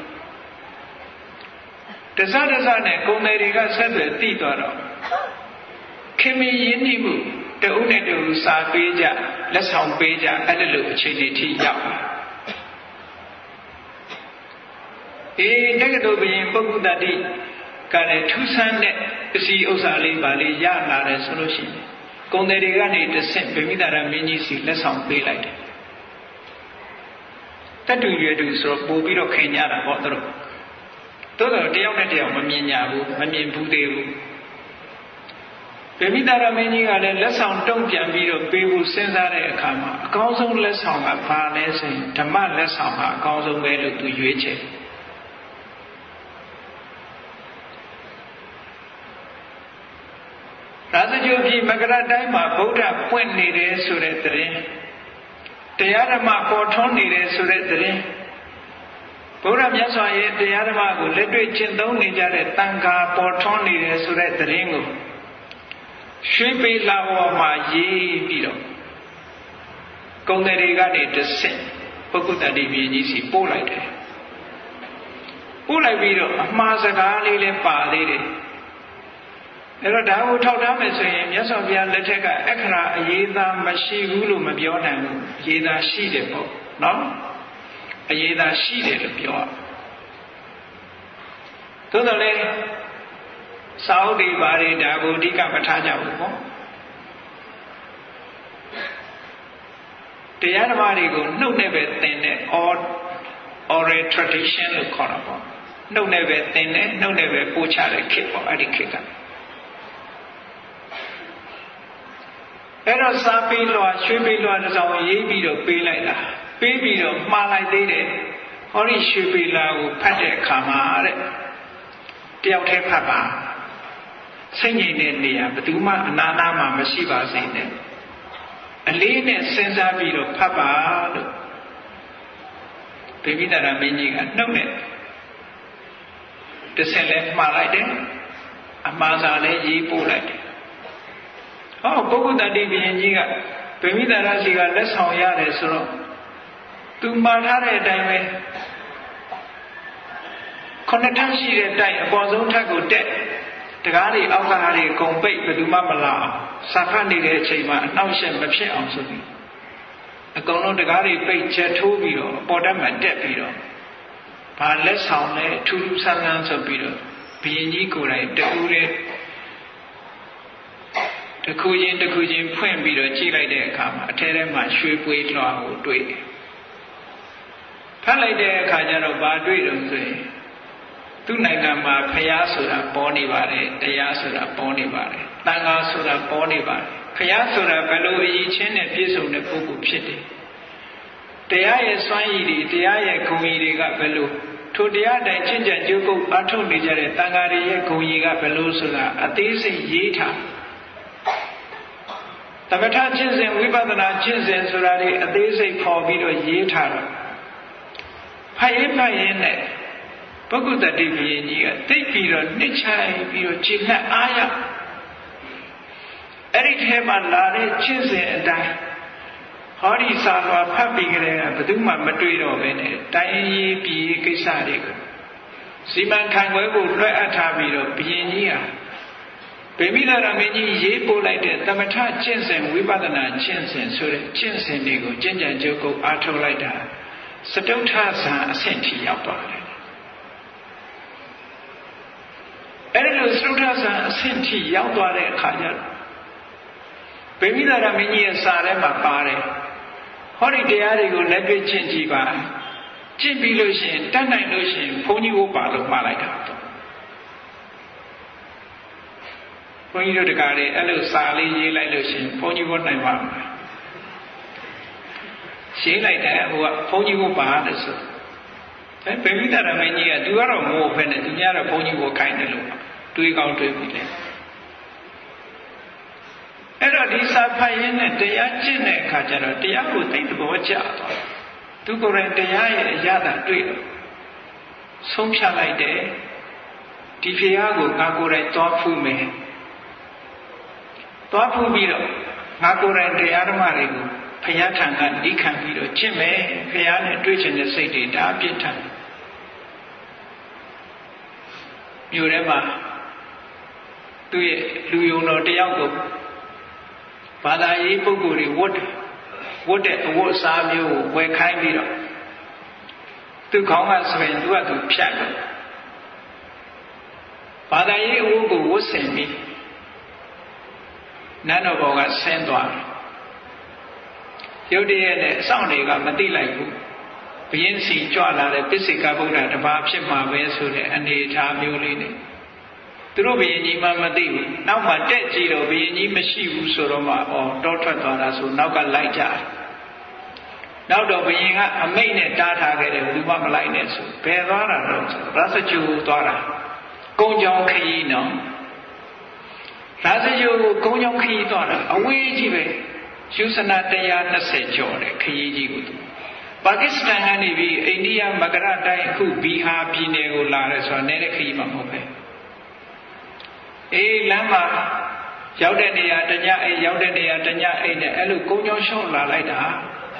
တစတစနဲ့ကုံတယ်တွေကဆက်သွယ်သိသွားတော့ခင်မင်းရင်းနှီးမှုတဦးနဲ့တဦးစာပေးကြလက်ဆောင်ပေးကြအဲ့လိုလိုအခြေအနေထိရောက်လာအေးတက္ကသိုလ်ဘယင်ပုဂ္ဂုတတိကလည်းထူးဆန်းတဲ့ပစ္စည်းဥစ္စာလေးပါလေးရလာတယ်ဆိုလို့ရှိရင်ကုံတယ်တွေကနေတဆင့်ဗိမိသာရမင်းကြီးစီလက်ဆောင်ပေးလိုက်တယ်တတူရွယ်တူဆိုတော့ပို့ပြီးတော့ခင်ကြတာပေါ့သူတို့တိုးတော့တယောက်နဲ့တယောက်မမြင်ကြဘူးမမြင်ဘူးသေးဘူးဗိမိသာရမင်းကြီးကလည်းလက်ဆောင်တုံ့ပြန်ပြီးတော့ပေးဖို့စဉ်းစားတဲ့အခါမှာအကောင်းဆုံးလက်ဆောင်ကဘာလဲဆိုရင်ဓမ္မလက်ဆောင်ကအကောင်းဆုံးပဲလို့သူရွေးချယ်ရာဇဂိုပြည်မကရတိုင်းမှာဗုဒ္ဓပွင့်နေတယ်ဆိုတဲ့သတင်းတရားဓမ္မပေါ်ထွန်းနေတယ်ဆိုတဲ့သတင်းဘုရားမြတ်စွာရဲ့တရားဓမ္မကိုလက်တွေ့ကျင့်သုံးနေကြတဲ့တန်ခါပေါ်ထွန်းနေတယ်ဆိုတဲ့သတင်းကိုရွှေပေလာဝါမှာရေးပြီးတော့ကုံတယ်တွေကနေတဆင့်ပုဂ္ဂုတတိပြည်ကြီးစီပို့လိုက်တယ်ပို့လိုက်ပြီးတော့အမှားစကားလေးလည်းပါသေးတယ်အဲ့တော့ဒါကိုထောက်ထားမယ်ဆိုရင်မြတ်စွာဘုရားလက်ထက်ကအခရာအရေးသားမရှိဘူးလို့မပြောနိုင်ဘူးအရေးသားရှိတယ်ပေါ့နော်အရေးသားရှိတယ်လို့ပြောရသို့တော်လည်းစာအုပ်တွေပါတွေဒါကိုအဓိကမထားကြဘူးပေါ့တရားဓမ္မတွေကိုနှုတ်နဲ့ပဲသင်တဲ့ oral tradition လို့ခေါ်တာပေါ့နှုတ်နဲ့ပဲသင်တဲ့နှုတ်နဲ့ပဲပို့ချတဲ့ခေတ်ပေါ့အဲ့ဒီခေတ်ကအဲ့တော့စာပေးလွှာရွှေပေးလွှာတစ်စောင်ရေးပြီးတော့ပေးလိုက်တာပေးပြီးတော့မှားလိုက်သေးတယ်ဟောဒီရွှေပေးလွှာကိုဖတ်တဲ့အခါမှာတဲ့တယောက်တည်းဖတ်ပါစိတ်ငြိမ်တဲ့နေရာဘယ်သူမှအနာနာမှမရှိပါစေနဲ့အလေးနဲ့စဉ်းစားပြီးတော့ဖတ်ပါလို့ဗိမိသာရမင်းကြီးကနှုတ်နဲ့တစ်ဆင့်လဲမှားလိုက်တယ်အမှားစာလဲရေးပို့လိုက်တယ်ဟောပုဂ္ဂုတတိဘုရင်ကြီးကဗိမိသာရစီကလက်ဆောင်ရတယ်ဆိုတော့သူမှားထားတဲ့အတိုင်းပဲခုနှစ်ထပ်ရှိတဲ့တိုက်အပေါ်ဆုံးထပ်ကိုတက်တကားတွေအောက်ကဟာတွေအကုန်ပိတ်ဘယ်သူမှမလာအောင်စာဖတ်နေတဲ့အချိန်မှာအနှောင့်အယှက်မဖြစ်အောင်ဆိုပြီးအကုန်လုံးတကားတွေပိတ်ချက်ထိုးပြီးတော့အပေါ်တက်မှတက်ပြီးတော့ဘာလက်ဆောင်လဲထူးထူးဆန်းဆန်းဆိုပြီးတော့ဘုရင်ကြီးကိုယ်တိုင်တူတဲ့တခုချင်းတခုချင်းဖွင့်ပြီးတော့ကြည့်လိုက်တဲ့အခါမှာအထဲထဲမှာရွှေပွေးလွှာကိုတွေ့တယ်ဖတ်လိုက်တဲ့အခါကျတော့ဘာတွေ့တော့ဆိုရင်သူ့နိုင်ငံမှာဖျားဆိုတာပေါ်နေပါတယ်တရားဆိုတာပေါ်နေပါတယ်တန်ခါဆိုတာပေါ်နေပါတယ်ခရားဆိုတာဘယ်လိုအရေးချင်းနဲ့ပြည့်စုံတဲ့ပုဂ္ဂိုလ်ဖြစ်တယ်တရားရဲ့စွမ်းရည်တွေတရားရဲ့ဂုဏ်ရည်တွေကဘယ်လိုထိုတရားတိုင်းကျင့်ကြံကြိုးကုပ်အားထုတ်နေကြတဲ့တန်ဃာတွေရဲ့ဂုဏ်ရည်ကဘယ်လိုဆိုတာအသေးစိတ်ရေးထားသမထကျင့်စဉ်ဝိပဿနာကျင့်စဉ်ဆိုတာတွေအသေးစိတ်ခေါ်ပြီးတော့ရေးထားတော့ဖတ်ရင်ဖတ်ရင်နဲ့ပုဂ္ဂုတ္တိဘုရင်ကြီးကသိပြီးတော့နှစ်ချိုင်ပြီးတော့ခြေနှက်အားရအဲ့ဒီထဲမှာလာတဲ့ကျင့်စဉ်အတိုင်းဟောဒီစာလွာဖတ်ပြီးကြတဲ့ကဘယ်သူမှမတွေ့တော့ဘဲနဲ့တိုင်းရေးပြည်ကိစ္စတွေကိုစီမံခန့်ခွဲဖို့လွှဲအပ်ထားပြီးတော့ဘုရင်ကြီးဟာဗေမိလာရမင်းကြီးရေးပို့လိုက်တဲ့သမထကျင့်စဉ်ဝိပဿနာကျင့်စဉ်ဆိုတဲ့ကျင့်စဉ်တွေကိုကျင့်ကြံကြိုးကုပ်အားထုတ်လိုက်တာစတုထဇံအဆင့်ထိရောက်သွားတယ်အဲ့ဒီလိုစတုထဇံအဆင့်ထိရောက်သွားတဲ့အခါကျတော့ဗေမိလာရမင်းကြီးရဲ့စာထဲမှာပါတယ်ဟောဒီတရားတွေကိုလက်တွေ့ကျင့်ကြည့်ပါကျင့်ပြီးလို့ရှိရင်တတ်နိုင်လို့ရှိရင်ဘုန်းကြီးကိုပါလို့မှားလိုက်တာဘုန်းကြီးတို့တကားလေးအဲ့လိုစာလေးရေးလိုက်လို့ရှိရင်ဘုန်းကြီးကိုနိုင်ပါမှာရေးလိုက်တယ်ဟိုကဘုန်းကြီးကိုပါတယ်ဆိုအဲဗေမိလာရမင်းကြီးကသူကတော့မိုးဖက်နေသူများတော့ဘုန်းကြီးကိုခိုင်းတယ်လို့တွေးကောင်းတွေးပြီးလေအဲ့တော့ဒီစာဖတ်ရင်းနဲ့တရားကျင့်တဲ့အခါကျတော့တရားကိုသိသဘောကျသွားသူကိုယ်တိုင်တရားရဲ့အရာသာတွေ့တော့ဆုံးဖြတ်လိုက်တယ်ဒီဖရာကိုငါကိုယ်တိုင်သွားဖူးမယ်သွားဖူးပြီးတော့ငါကိုယ်တိုင်တရားဓမ္မတွေကိုဖရာထံကနိခံပြီးတော့ကျင့်မယ်ဖရာနဲ့တွေ့ချင်တဲ့စိတ်တွေဒါအပြစ်ထန်မြို့ထဲမှာသူ့ရဲ့လူယုံတော်တယောက်ကိုဘာသာရေးပုဂ္ဂိုလ်တွေဝတ်ဝတ်တဲ့အဝတ်အစားမျိုးကိုဝယ်ခိုင်းပြီးတော့သူခေါင်းကဆိုရင်သူကသူဖြတ်တယ်ဘာသာရေးအဝတ်ကိုဝတ်ဆင်ပြီးနန်းတော်ဘောကဆင်းသွားတယ်ရုတ်တရက်နဲ့အဆောင်တွေကမသိလိုက်ဘူးဘုရင်စီကြွလာတဲ့ပစ္စေကဗုဒ္ဓတပါးဖြစ်မှာပဲဆိုတဲ့အနေအထားမျိုးလေးနဲ့သူတို့ဘုရင်ကြီးမှမသိဘူးနောက်မှတက်ကြည့်တော့ဘုရင်ကြီးမရှိဘူးဆိုတော့မှဩတောထွက်သွားတာဆိုနောက်ကလိုက်ကြတယ်နောက်တော့ဘုရင်ကအမိတ်နဲ့တားထားခဲ့တယ်ဘယ်သူမှမလိုက်နဲ့ဆိုဘယ်သွားတာတော့ရသကျူသွားတာကုန်းကြောင်ခရီးနော်ရသကျူကိုကုန်းကြောင်ခရီးသွားတာအဝေးကြီးပဲယူဆနာone hundred twentyကျော်တယ်ခရီးကြီးကိုပါကစ္စတန်ကနေပြီးအိန္ဒိယမကရတိုင်းအခုဘီဟာပြည်နယ်ကိုလာတယ်ဆိုတော့နည်းတဲ့ခရီးမှမဟုတ်ပဲအေးလမ်းမှာရောက်တဲ့နေရာတညအိမ်ရောက်တဲ့နေရာတညအိမ်နဲ့အဲ့လိုကုန်းကြောင်းရှောက်လာလိုက်တာ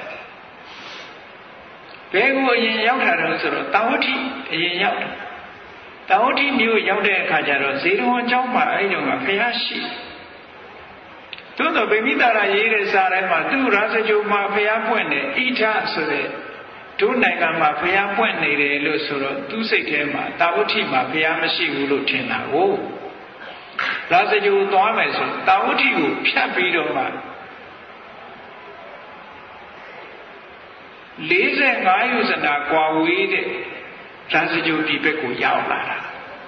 ဘယ်ကိုအရင်ရောက်တာတော့ဆိုတော့တာဝတိအရင်ရောက်တယ်တာဝတိမြို့ရောက်တဲ့အခါကျတော့ဇေရဝံကျောင်းမှာအဲ့ဒီကဘုရားရှိသို့တော့ဗေမိတာရရေးတဲ့စာထဲမှာသူရာဇဂိုမှာဘုရားပွင့်တယ်ဣထဆိုတဲ့ဒုနိုင်ငံမှာဘုရားပွင့်နေတယ်လို့ဆိုတော့သူစိတ်ထဲမှာတာဝတိမှာဘုရားမရှိဘူးလို့ထင်တာကိုရာဇဂိုသွားမယ်ဆိုတာဝတိကိုဖြတ်ပြီးတော့မှforty-fiveယူဇနာကွာဝေးတဲ့ရာဇဂိုဒီဘက်ကိုရောက်လာတာ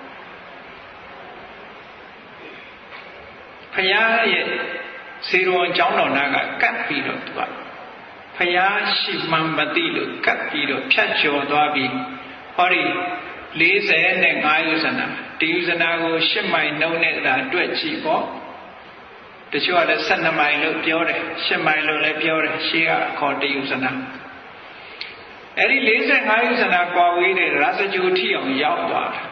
ဘုရားရဲ့စေတော်ကျောင်းတော်နာကကပ်ပြီးတော့သူကဘုရားရှိမှန်မသိလို့ကပ်ပြီးတော့ဖြတ်ကျော်သွားပြီးဟောဒီforty-fiveယူဇနာဒီယူဇနာကိုeightမိုင်နှုန်းနဲ့သာတွက်ကြည့်ပေါ့တချို့ကလည်းtwelveမိုင်လို့ပြောတယ်eightမိုင်လို့လည်းပြောတယ်ရှေးကခေါ်တယူဇနာအဲ့ဒီforty-fiveယူဇနာကွာဝေးတဲ့ရာဇဂိုထိအောင်ရောက်သွားတယ်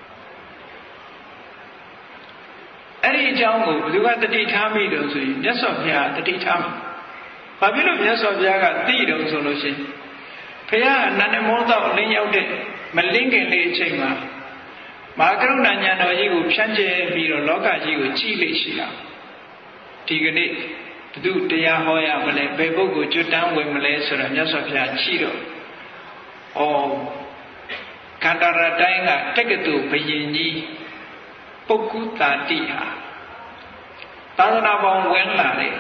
အဲ့ဒီအကြောင်းကိုဘယ်သူကတတိထားမိတော့ဆိုရင်မြတ်စွာဘုရားတတိထားမှာဘာဖြစ်လို့မြတ်စွာဘုရားကသိတော့ဆိုလို့ရှိရင်ဘုရားအနန္တမောသောလင်းရောက်တဲ့မလင်းခင်လေးအချိန်မှာမဟာကရုဏာဉာဏ်တော်ကြီးကိုဖြန့်ကျဲပြီးတော့လောကကြီးကိုကြည့်လိမ့်ရှိတာဒီကနေ့ဘုသူတရားဟောရမလဲဘယ်ပုဂ္ဂိုလ်ကျွတ်တန်းဝင်မလဲဆိုတာမြတ်စွာဘုရားကြည့်တော့ဩခန္ဓာရတိုင်းကတက္ကသိုလ်ဘယင်ကြီးပုဂ္ဂုတာတိဟာသာသနာပေါင်းဝင်လာတယ်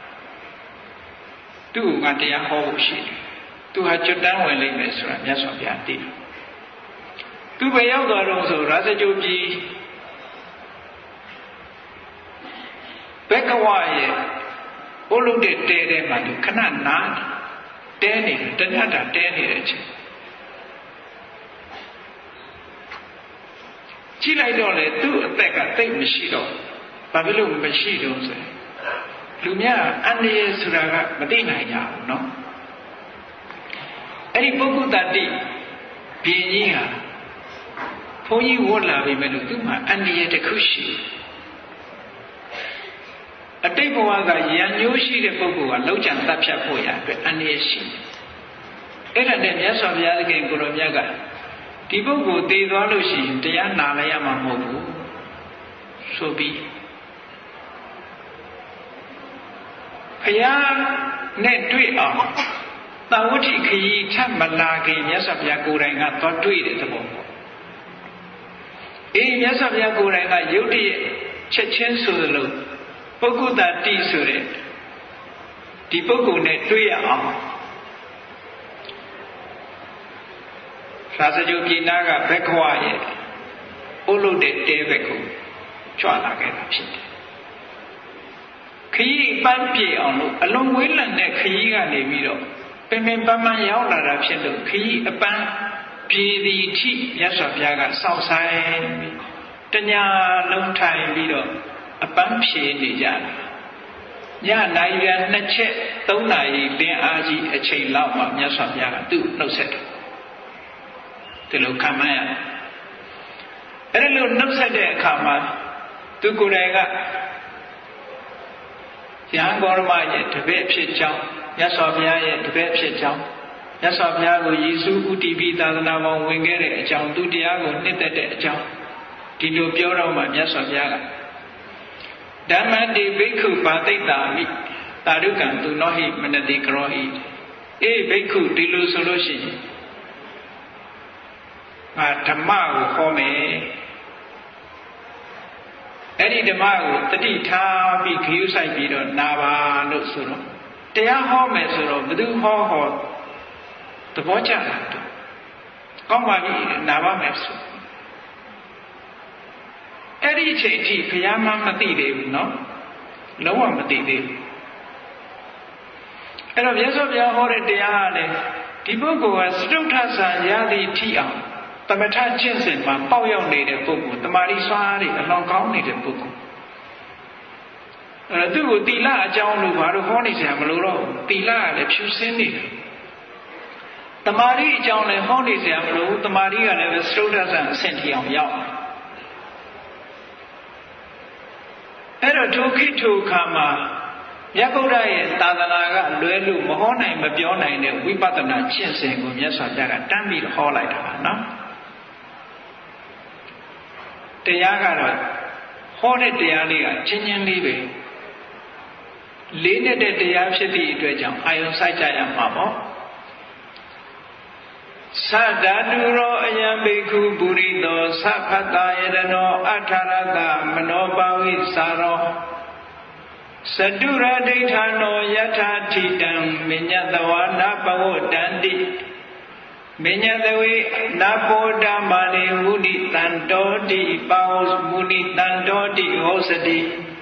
သူ့ကတရားဟောဖို့ရှိတယ်သူဟာကျွတ်တန်းဝင်လိမ့်မယ်ဆိုတာမြတ်စွာဘုရားသိတယ်သူပဲရောက်သွားတော့ဆိုရာဇဂိုပြည်ဘက်ကဝရဲ့အိုးလုံးတဲ့တဲတဲမှာသူခဏနားတဲနေတယ်တဏှတ်တာတဲနေတဲ့အချိန်ကြည့်လိုက်တော့လေသူ့အသက်ကတိတ်မရှိတော့ဘာဖြစ်လို့မရှိတော့ဆိုရင်လူများအန္တရာယ်ဆိုတာကမသိနိုင်ကြဘူးနော်အဲ့ဒီပုဂ္ဂုတ္တတိဘင်းကြီးဟာဘုန်းကြီးဝတ်လာပြီမဲ့လို့သူ့မှာအန္တရာယ်တစ်ခုရှိအတိတ်ဘဝကရံညိုးရှိတဲ့ပုဂ္ဂိုလ်ကလောက်ကျန်တတ်ဖြတ်ဖို့ရအတွက်အန္တရာယ်ရှိအဲ့ဒါနဲ့မြတ်စွာဘုရားသခင်ကိုရောမြတ်ကဒီပုဂ္ဂိုလ်တည်သွားလို့ရှိရင်တရားနာလည်းရမှာမဟုတ်ဘူးဆိုပြီးဘုရားနဲ့တွေ့အောင်သာဝတိခရီးထပ်မလာခင်မြတ်စွာဘုရားကိုယ်တိုင်ကသွားတွေ့တဲ့သဘောပေါ့အေးမြတ်စွာဘုရားကိုယ်တိုင်ကယုတ်တည်းချက်ချင်းဆိုသလိုပုဂ္ဂုတ္တတိဆိုတဲ့ဒီပုဂ္ဂိုလ်နဲ့တွေ့ရအောင်သာစကြိုပြည်နာကဘက်ခွာရဲ့အုတ်လို့တဲ့တဲဘက်ကိုကြွလာခဲ့တာဖြစ်တယ်ခရီးပန်းပြေအောင်လို့အလုံးဝေးလံတဲ့ခရီးကနေပြီးတော့ပင်ပင်ပန်းပန်းရောက်လာတာဖြစ်လို့ခရီးအပန်းပြေသည်ထိမြတ်စွာဘုရားကစောင့်ဆိုင်ပြီးတညာလုံးထိုင်ပြီးတော့အပန်းဖြေနေကြတယ်ညနိုင်ရနှစ်ချက်သုံးနာရီလင်းအားကြီးအချိန်လောက်မှမြတ်စွာဘုရားကသူ့နှုတ်ဆက်တယ်ဒီလိုခံမရအဲ့လိုနှုတ်ဆက်တဲ့အခါမှာသူကိုယ်တိုင်ကရဟန်းဂေါရမရဲ့တပည့်ဖြစ်ကြောင်းမြတ်စွာဘုရားရဲ့တပည့်ဖြစ်ကြောင်းမြတ်စွာဘုရားကိုယေရှုဥတီပြီးသာသနာပေါင်းဝင်ခဲ့တဲ့အကြောင်းသူတရားကိုနှစ်သက်တဲ့အကြောင်းဒီလိုပြောတော့မှမြတ်စွာဘုရားကဓမ္မတိဘိက္ခုပါတိတ္တာမိတာရုကံသူနောဟိမနတိကရောဟိအေးဘိက္ခုဒီလိုဆိုလို့ရှိရင်ငါဓမ္မကိုခေါ်မယ်အဲ့ဒီဓမ္မကိုတတိထားပြီးခရုစိုက်ပြီးတော့နာပါလို့ဆိုတော့တရားဟောမယ်ဆိုတော့ဘယ်သူဟောဟောသဘောကျတာကောင်းပါပြီနာပါမယ်ဆိုအဲ့ဒီအချိန်ထိဘုရားမှမသိသေးဘူးနော်လုံးဝမသိသေးဘူးအဲ့တော့မြတ်စွာဘုရားဟောတဲ့တရားကလည်းဒီပုဂ္ဂိုလ်ကစတုထဆံရသည်ထိအောင်သမထကျင့်စဉ်မှာပေါက်ရောက်နေတဲ့ပုဂ္ဂိုလ်တမာရီစွာတွေအလွန်ကောင်းနေတဲ့ပုဂ္ဂိုလ်အဲ့တော့သူ့ကိုသီလအကြောင်းလို့ဘာလို့ဟောနေကြမလို့တော့သီလကလည်းဖြူစင်းနေတယ်တမာရီအကြောင်းလည်းဟောနေကြမလို့တမာရီကလည်းစတုထဆံအဆင့်ထိအောင်ရောက်အဲ့တော့ဒုက္ခိထုခါမှာမြတ်ဗုဒ္ဓရဲ့သာသနာကလွဲလို့မဟောနိုင်မပြောနိုင်တဲ့ဝိပဿနာကျင့်စဉ်ကိုမြတ်စွာဘုရားကတန်းပြီးဟောလိုက်တာပါနော်တရားကတော့ဟောတဲ့တရားလေးကချင်းချင်းလေးပဲလေးနဲ့တဲ့တရားဖြစ်သည့်အတွက်ကြောင့်အာယုံစိုက်ကြရမှာပေါ့သဒ္ဓတုရောအယံဘိက္ခုပုရိသောသဖတ္တယတနောအထာရတမနောပါဝိစာရောစတုရဒိဋ္ဌာနောယထာထိတံမိညတဝါနာပဝတ္တန္တိမိညတဝေနာဘောဓမ္မာနေမုနိတံတောတိပါဝမုနိတံတောတိဟောစတိ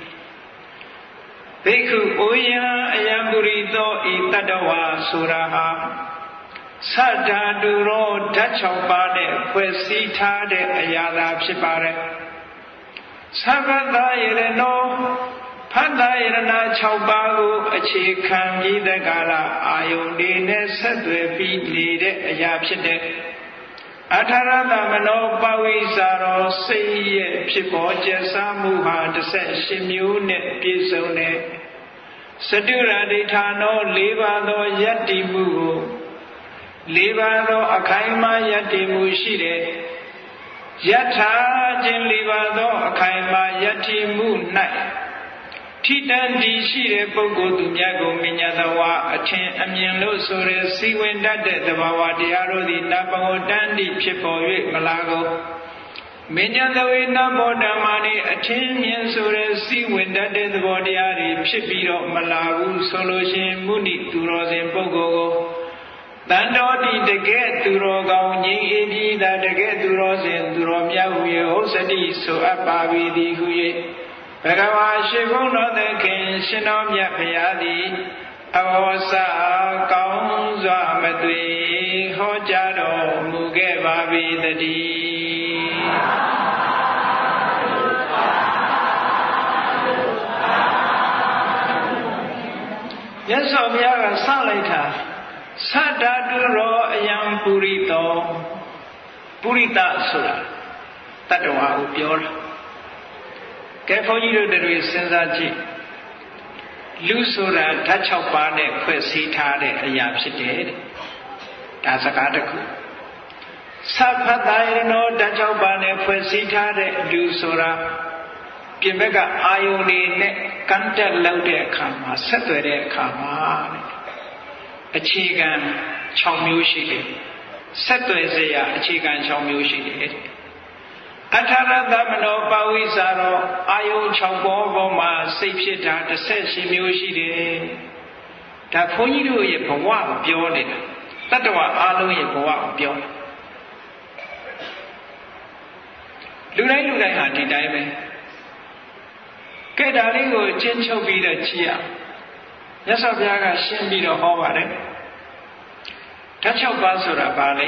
ဘိက္ခုဩယံအယံပုရိသောဤတတ္တဝါဆိုတာဟာသဒ္ဓတုရောဓာတ်၆ပါးနဲ့ဖွဲ့စည်းထားတဲ့အရာသာဖြစ်ပါတယ်သဗ္ဗတယရနောဖတ်တာယရဏ၆ပါးကိုအခြေခံပြီးတဲ့ကာလအာယုန်တွေနဲ့ဆက်သွယ်ပြီးနေတဲ့အရာဖြစ်တဲ့အထာရတမနောပဝိစာရောစိတ်ရဲ့ဖြစ်ပေါ်ကျဆမှုဟာတစ်ဆက်ရှင်မျိုးနဲ့ပြည့်စုံတဲ့စတုရဒိဋ္ဌာနော၄ပါးသောယတ္တိမှုကို၄ပါးသောအခိုင်အမာယတ္တိမှုရှိတဲ့ယထာခြင်း၄ပါးသောအခိုင်အမာယတ္တိမှု၌ထိတန်တည်ရှိတဲ့ပုဂ္ဂိုလ်သူမြတ်ကိုမြညာတဝါအထင်အမြင်လို့ဆိုရဲစီဝင်တတ်တဲ့သဘာဝတရားတို့သည်နဘဝတန်တိဖြစ်ပေါ်၍မလာကုန်မြညာတဝေနဘောဓမ္မာနေအထင်မြင်ဆိုရဲစီဝင်တတ်တဲ့သဘောတရားတွေဖြစ်ပြီးတော့မလာဘူးဆိုလို့ရှိရင်မုနိသူတော်စင်ပုဂ္ဂိုလ်ကိုတန်တော်တိတကဲ့သူတော်ကောင်းငြိမ်းအေးပြီးသာတကဲ့သူတော်စင်သူတော်မြတ်ဟူ၍ဟုတ်စတိဆိုအပ်ပါ၏သည်ဟု၍ဘဂဝါရှိဘုန်းတော်သခင်ရှင်တော်မြတ်ဖရာသည်အဘောဇကောင်းစွာမသွေဟောကြားတော်မူခဲ့ပါ၏တည်းမြတ်စွာဘုရားကစလိုက်တာသတ္တတုရောအယံပုရိသောပုရိသဆိုတာတတ္တဝါကိုပြောတာကဲဘုန်းကြီးတို့တွေစဉ်းစားကြည့်လူဆိုတာဓာတ်၆ပါးနဲ့ဖွဲ့စည်းထားတဲ့အရာဖြစ်တယ်တဲ့ဒါစကားတစ်ခုသဗ္ဗတယနောဓာတ်၆ပါးနဲ့ဖွဲ့စည်းထားတဲ့လူဆိုတာပြင်ဘက်ကအာယုန်တွေနဲ့ကန့်တက်လောက်တဲ့အခါမှာဆက်သွယ်တဲ့အခါမှာအခြေခံ၆မျိုးရှိတယ်ဆက်သွယ်စရာအခြေခံ၆မျိုးရှိတယ်အထာရသမနောပဝိဇာရောအာယုံ၆ပေါ်ပေါ်မှာစိတ်ဖြစ်တာတစ်ဆက်ရှိမျိုးရှိတယ်ဒါဘုန်းကြီးတို့ရဲ့ဘဝကိုပြောနေတာတတ္တဝါအလုံးရဲ့ဘဝကိုပြောတာလူတိုင်းလူတိုင်းဟာဒီတိုင်းပဲကဲဒါလေးကိုကျင့်ချုပ်ပြီးတော့ကြည့်ရမြတ်စွာဘုရားကရှင်းပြီးတော့ဟောပါတယ်ဓာတ်၆ပါးဆိုတာဘာလဲ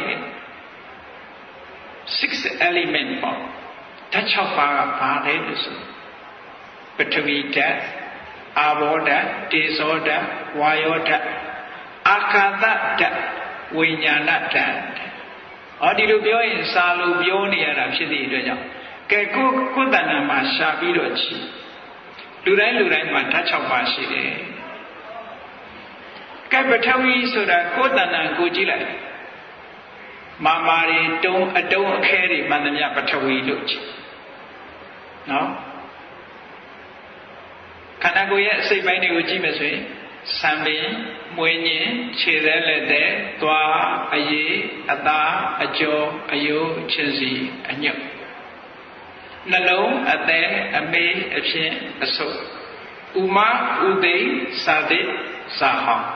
six element ပေါ့ဓာတ်၆ပါးကဘာလဲလို့ဆိုပထဝီဓာတ်အာဘောဓာတ်တေဇောဓာတ်ဝါယောဓာတ်အာကာသဓာတ်ဝိညာဏဓာတ်ဟောဒီလိုပြောရင်စာလို့ပြောနေရတာဖြစ်တဲ့အတွက်ကြောင့်ကဲကိုကိုယ်တဏ္ဍာမှာရှာပြီးတော့ကြည့်လူတိုင်းလူတိုင်းမှာဓာတ်၆ပါးရှိတယ်ကဲပထဝီဆိုတာကိုယ်တဏ္ဍာကိုကြည့်လိုက်မာမာတွေတုံးအတုံးအခဲတွေမှန်သမျှပထဝီလို့ကြည့်နော်ခန္ဓာကိုယ်ရဲ့အစိတ်ပိုင်းတွေကိုကြည့်မယ်ဆိုရင်ဆံပင်မွေးညင်ခြေသက်လက်သက်သွားအရည်အသားအကြောအယိုးခြေစီအညွတ်နှလုံးအသက်အမေးအဖြစ်အဆုပ်ဥမဥသိစာတိစာဟောင်း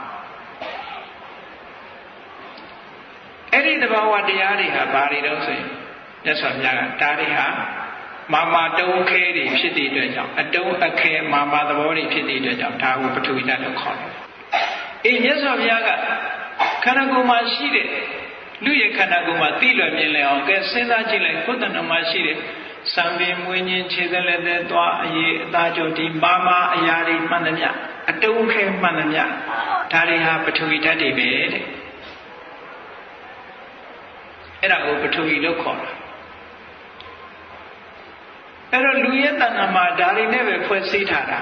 အဲ့ဒီသဘာဝတရားတွေဟာဘာတွေတော့ဆိုရင်မြတ်စွာဘုရားကဒါတွေဟာမာမာတုံးခဲတွေဖြစ်တဲ့အတွက်ကြောင့်အတုံးအခဲမာမာသဘောတွေဖြစ်တဲ့အတွက်ကြောင့်ဒါကိုပထဝီဓာတ်လို့ခေါ်တယ်။အေးမြတ်စွာဘုရားကခန္ဓာကိုယ်မှာရှိတဲ့လူရဲ့ခန္ဓာကိုယ်မှာသိလွယ်မြင်လည်အောင်ကဲစဉ်းစားကြည့်လိုက်ကိုယ်တဏ္ဍာမှာရှိတဲ့စံပင်မွေးညင်းခြေသက်လက်သက်သွားအရည်အသားကြောဒီမာမာအရာတွေမှန်သမျှအတုံးခဲမှန်သမျှဒါတွေဟာပထဝီဓာတ်တွေပဲတဲ့အဲ့ဒါကိုပထဝီလို့ခေါ်တာအဲ့တော့လူရဲ့တဏ္ဍာမှာဒါတွေနဲ့ပဲဖွဲ့စည်းထားတာ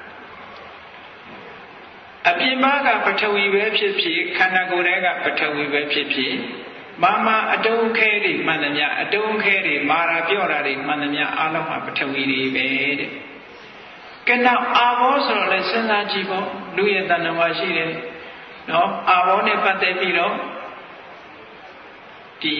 အပြင်မှာကပထဝီပဲဖြစ်ဖြစ်ခန္ဓာကိုယ်ထဲကပထဝီပဲဖြစ်ဖြစ်မာမာအတုံးခဲတွေမှန်သမျှအတုံးခဲတွေမာရာပြော့တာတွေမှန်သမျှအားလုံးမှာပထဝီတွေပဲတဲ့ကဲနောက်အာဘောဆိုတော့လည်းစဉ်းစားကြည့်ပေါ့လူရဲ့တဏ္ဍာမှာရှိတယ်နော်အာဘောနဲ့ပတ်သက်ပြီးတော့ဒီ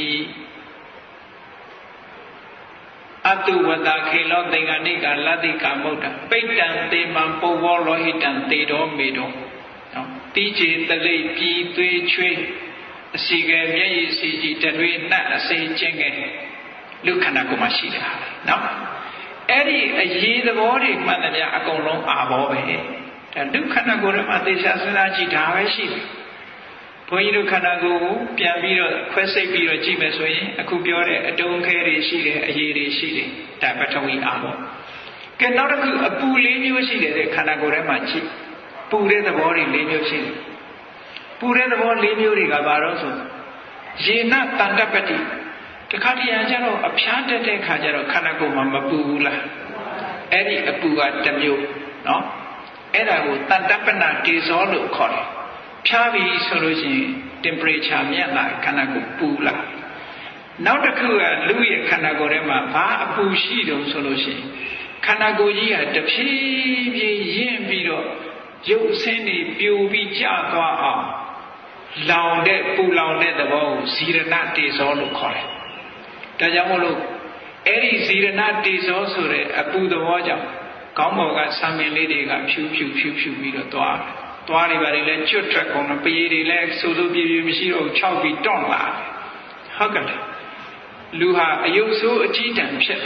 အတုဝတ္တခေလောသင်္ကဏိကလတ္တိကမုဒ္ဒပိဋ္ဌံသေမံပုဗ္ဗောလောဟိတံသေတော်မေတော်နော်တိချေတလိပ်ပြီးသွေးချွေးအစီကဲမျက်ရည်စီကြည်တတွေနှက်အစိကျင့်ငယ်လူခန္ဓာကိုယ်မှာရှိတယ်ဟာနော်အဲ့ဒီအရေးသဘောတွေမှန်တယ်ဗျာအကုန်လုံးအာဘောပဲဒါလူခန္ဓာကိုယ်မှာသေချာစဉ်းစားကြည့်ဒါပဲရှိတယ်ဘုန်းကြီးတို့ခန္ဓာကိုယ်ကိုပြန်ပြီးတော့ခွဲစိတ်ပြီးတော့ကြည့်မယ်ဆိုရင်အခုပြောတဲ့အတုံးခဲတွေရှိတယ်အရေးတွေရှိတယ်ဒါပထဝီအာဘောကဲနောက်တစ်ခုအပူလေးမျိုးရှိတယ်တဲ့ခန္ဓာကိုယ်ထဲမှာကြည့်ပူတဲ့သဘောတွေလေးမျိုးရှိတယ်ပူတဲ့သဘောလေးမျိုးတွေကဘာလို့ဆိုရေနတန်တပတိတခါတည်းရကျတော့အဖျားတက်တဲ့ခါကျတော့ခန္ဓာကိုယ်မှာမပူဘူးလားအဲ့ဒီအပူကတစ်မျိုးနော်အဲ့ဒါကိုတန်တပနာတေဇောလို့ခေါ်တယ်ဖြားပြီဆိုလို့ရှိရင် temperature မြတ်လာခန္ဓာကိုယ်ပူလာနောက်တစ်ခုကလူရဲ့ခန္ဓာကိုယ်ထဲမှာဘာအပူရှိတုံးဆိုလို့ရှိရင်ခန္ဓာကိုယ်ကြီးကတဖြည်းဖြည်းရင့်ပြီးတော့ရုပ်ဆင်းတွေပြိုပြီးကျသွားအောင်လောင်တဲ့ပူလောင်တဲ့သဘောကိုဇီရဏတေဇောလို့ခေါ်တယ်။ဒါကြောင့်မို့လို့အဲ့ဒီဇီရဏတေဇောဆိုတဲ့အပူသဘောကြောင့်ခေါင်းပေါ်ကဆံပင်လေးတွေကဖြူဖြူဖြူဖြူပြီးတော့သွားတယ်။သွားတွေပါလေလည်းကျွတ်ထွက်ကုန်တော့ပရေတွေလည်းစူစူပြေပြေမရှိတော့ခြောက်ပြီးတွန့်လာတယ်။ဟုတ်ကဲ့လား။လူဟာအယုတ်ဆိုးအကြီးတန်းဖြစ်လာတယ်။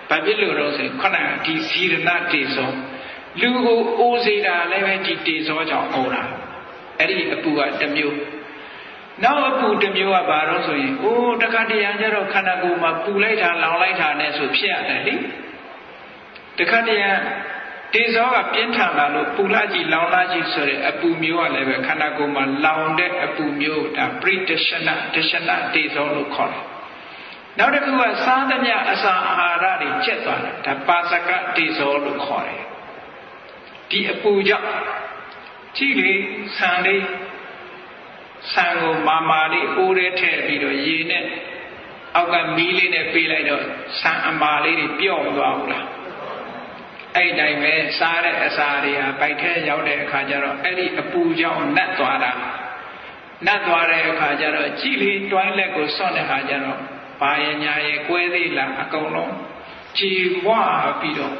ဘာဖြစ်လို့တော့ဆိုခုနကဒီဇီရဏတေဇောလူကိုအိုးစေတာလည်းပဲဒီတေဇောကြောင့်အိုးတာအဲ့ဒီအပူကတစ်မျိုးနောက်အပူတစ်မျိုးကဘာလို့ဆိုရင်အိုးတခါတရံကျတော့ခန္ဓာကိုယ်မှာပူလိုက်တာလောင်လိုက်တာနဲ့ဆိုဖြစ်ရတယ်လေတခါတရံတေဇောကပြင်းထန်လာလို့ပူလာကြည့်လောင်လာကြည့်ဆိုတဲ့အပူမျိုးကလည်းပဲခန္ဓာကိုယ်မှာလောင်တဲ့အပူမျိုးဒါပရိဒရှနဒရှနတေဇောလို့ခေါ်တယ်နောက်တစ်ခုကစားသမျှအစာအာဟာရတွေကျက်သွားတယ်ဒါပါစကတေဇောလို့ခေါ်တယ်ဒီအပူကြောင့်ကြည့်လေဆံလေးဆံကိုမာမာလေးအိုးထဲထည့်ပြီးတော့ရေနဲ့အောက်ကမီးလေးနဲ့ပေးလိုက်တော့ဆံအမာလေးတွေပျော့သွားဘူးလားအဲ့တိုင်းပဲစားတဲ့အစာတွေဟာပိုက်ထဲရောက်တဲ့အခါကျတော့အဲ့ဒီအပူကြောင့်နတ်သွားတာနတ်သွားတဲ့အခါကျတော့ကြည့်လေတွိုင်းလက်ကိုစွန့်တဲ့အခါကျတော့ဘာရညာရဲ့ကွဲသေးလားအကုန်လုံးကြည်ဝါပြီးတော့